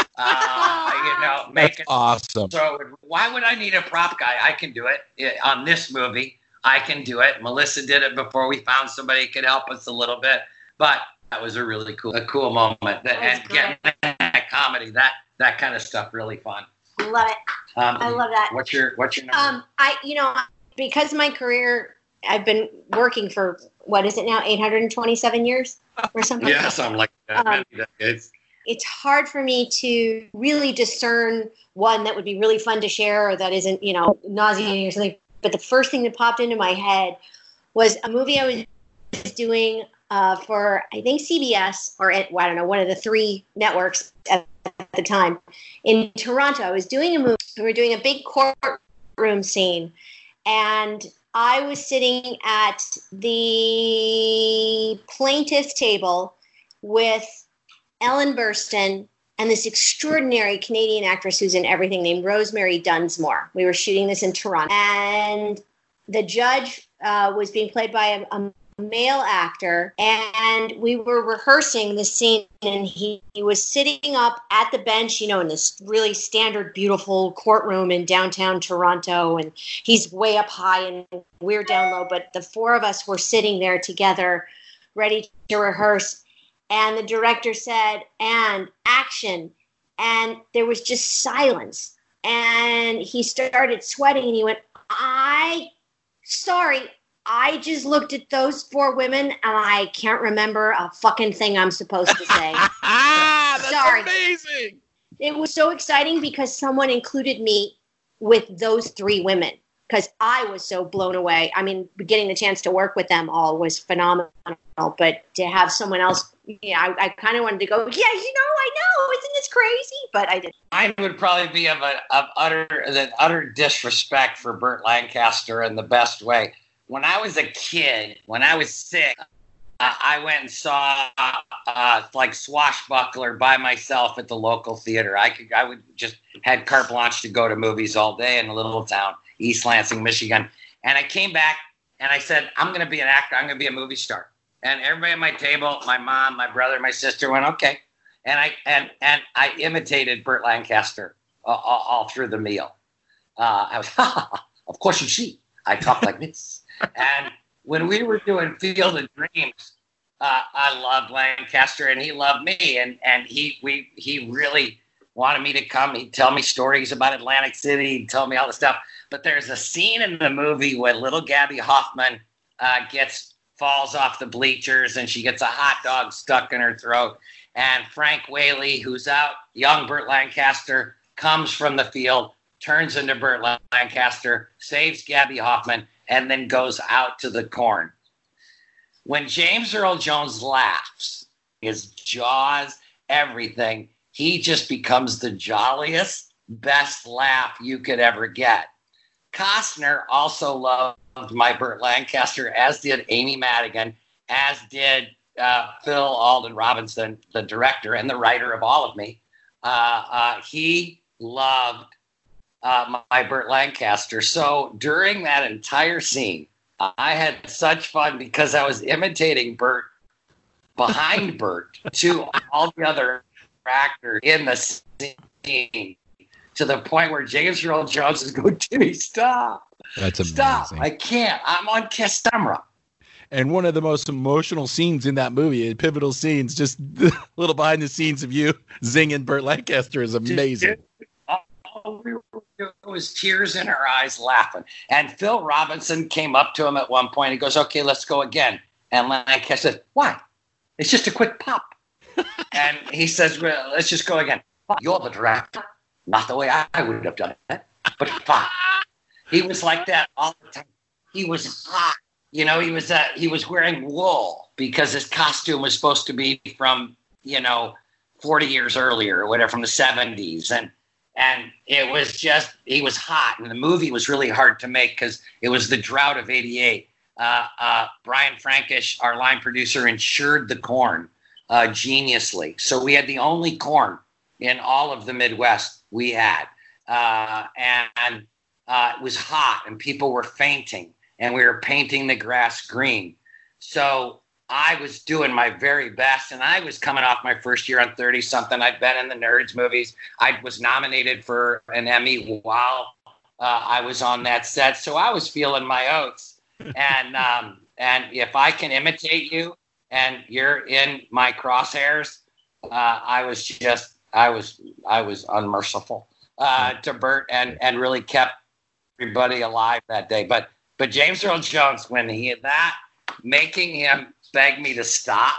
Making awesome. So why would I need a prop guy? I can do it on this movie. I can do it. Melissa did it before we found somebody who could help us a little bit. But that was a really cool moment. And getting that comedy, that kind of stuff, really fun. Love it. I love that. What's your number? Because my career, I've been working for, what is it now, 827 years or something? Yeah, something like that. It's hard for me to really discern one that would be really fun to share or that isn't, nauseating or something. But the first thing that popped into my head was a movie I was doing for, I think, CBS or, I don't know, one of the 3 networks at the time in Toronto. I was doing a movie. We were doing a big courtroom scene. And I was sitting at the plaintiff table with Ellen Burstyn and this extraordinary Canadian actress who's in everything named Rosemary Dunsmore. We were shooting this in Toronto. And the judge was being played by a male actor. And we were rehearsing the scene. And he was sitting up at the bench, in this really standard, beautiful courtroom in downtown Toronto. And he's way up high and we're down low. But the 4 of us were sitting there together, ready to rehearse. And the director said, "And action." And there was just silence. And he started sweating and he went, Sorry, I just looked at those 4 women and I can't remember a fucking thing I'm supposed to say." That's Sorry. amazing. It was so exciting because someone included me with those 3 women because I was so blown away. I mean, getting the chance to work with them all was phenomenal, but to have someone else, I kind of wanted to go, I know, isn't this crazy? But I didn't. Mine would probably be of utter disrespect for Burt Lancaster in the best way. When I was a kid, when I was 6, I went and saw like Swashbuckler by myself at the local theater. I would just had carte blanche to go to movies all day in a little town, East Lansing, Michigan. And I came back and I said, I'm going to be an actor. I'm going to be a movie star. And everybody at my table, my mom, my brother, my sister went, okay. And I imitated Burt Lancaster all through the meal. I was, of course you see, I talk like this. And when we were doing Field of Dreams, I loved Lancaster and he loved me. And he really wanted me to come. He'd tell me stories about Atlantic City. He'd tell me all the stuff. But there's a scene in the movie where little Gabby Hoffman falls off the bleachers and she gets a hot dog stuck in her throat. And Frank Whaley, who's out, young Burt Lancaster, comes from the field, turns into Burt Lancaster, saves Gabby Hoffman, and then goes out to the corn. When James Earl Jones laughs, his jaws, everything, he just becomes the jolliest, best laugh you could ever get. Costner also loved my Burt Lancaster, as did Amy Madigan, as did Phil Alden Robinson, the director and the writer of All of Me. He loved my Burt Lancaster. So during that entire scene, I had such fun because I was imitating Burt behind Burt to all the other actors in the scene, to the point where James Earl Jones is going, Timmy, stop. That's amazing. Stop. I can't. I'm on camera. And one of the most emotional scenes in that movie, pivotal scenes, just a little behind the scenes of you zinging Burt Lancaster is amazing. It was tears in her eyes laughing. And Phil Robinson came up to him at one point. He goes, okay, let's go again. And Lancaster said, why? It's just a quick pop. And he says, well, let's just go again. You're the director. Not the way I would have done it, but pop. He was like that all the time. He was hot. You know, he was wearing wool because his costume was supposed to be from, 40 years earlier or whatever, from the 70s. And it was just, he was hot. And the movie was really hard to make because it was the drought of 88. Brian Frankish, our line producer, insured the corn geniusly. So we had the only corn in all of the Midwest we had. And it was hot and people were fainting and we were painting the grass green. So I was doing my very best, and I was coming off my first year on 30-something. I'd been in the Nerds movies. I was nominated for an Emmy while I was on that set, so I was feeling my oats. And if I can imitate you, and you're in my crosshairs, I was unmerciful to Burt, and really kept everybody alive that day. But James Earl Jones, when he had that, making him beg me to stop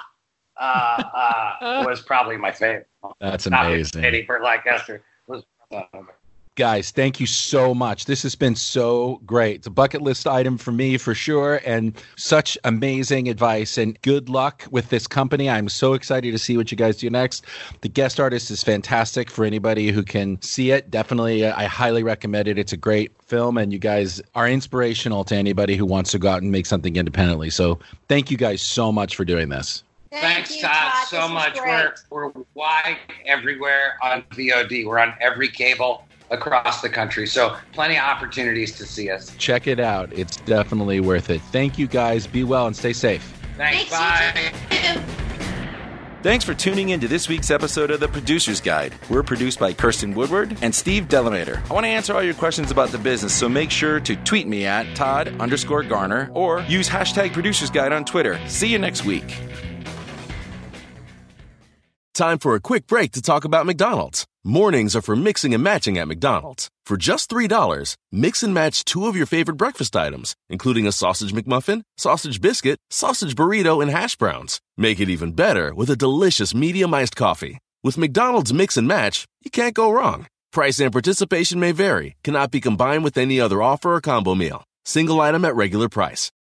was probably my favorite. That's amazing. Burt Lancaster was. Guys, thank you so much. This has been so great. It's a bucket list item for me for sure, and such amazing advice, and good luck with this company. I'm so excited to see what you guys do next. The guest artist is fantastic for anybody who can see it. Definitely, I highly recommend it. It's a great film, and you guys are inspirational to anybody who wants to go out and make something independently. So thank you guys so much for doing this. Thanks, Todd, so much. We're wide everywhere on VOD. We're on every cable across the country. So plenty of opportunities to see us. Check it out. It's definitely worth it. Thank you, guys. Be well and stay safe. Thanks. Bye. Thanks for tuning in to this week's episode of The Producer's Guide. We're produced by Kirsten Woodward and Steve Delamater. I want to answer all your questions about the business, so make sure to tweet me at Todd_Garner or use hashtag Producer's Guide on Twitter. See you next week. Time for a quick break to talk about McDonald's. Mornings are for mixing and matching at McDonald's. For just $3, mix and match 2 of your favorite breakfast items, including a sausage McMuffin, sausage biscuit, sausage burrito, and hash browns. Make it even better with a delicious medium iced coffee. With McDonald's Mix and Match, you can't go wrong. Price and participation may vary, cannot be combined with any other offer or combo meal. Single item at regular price.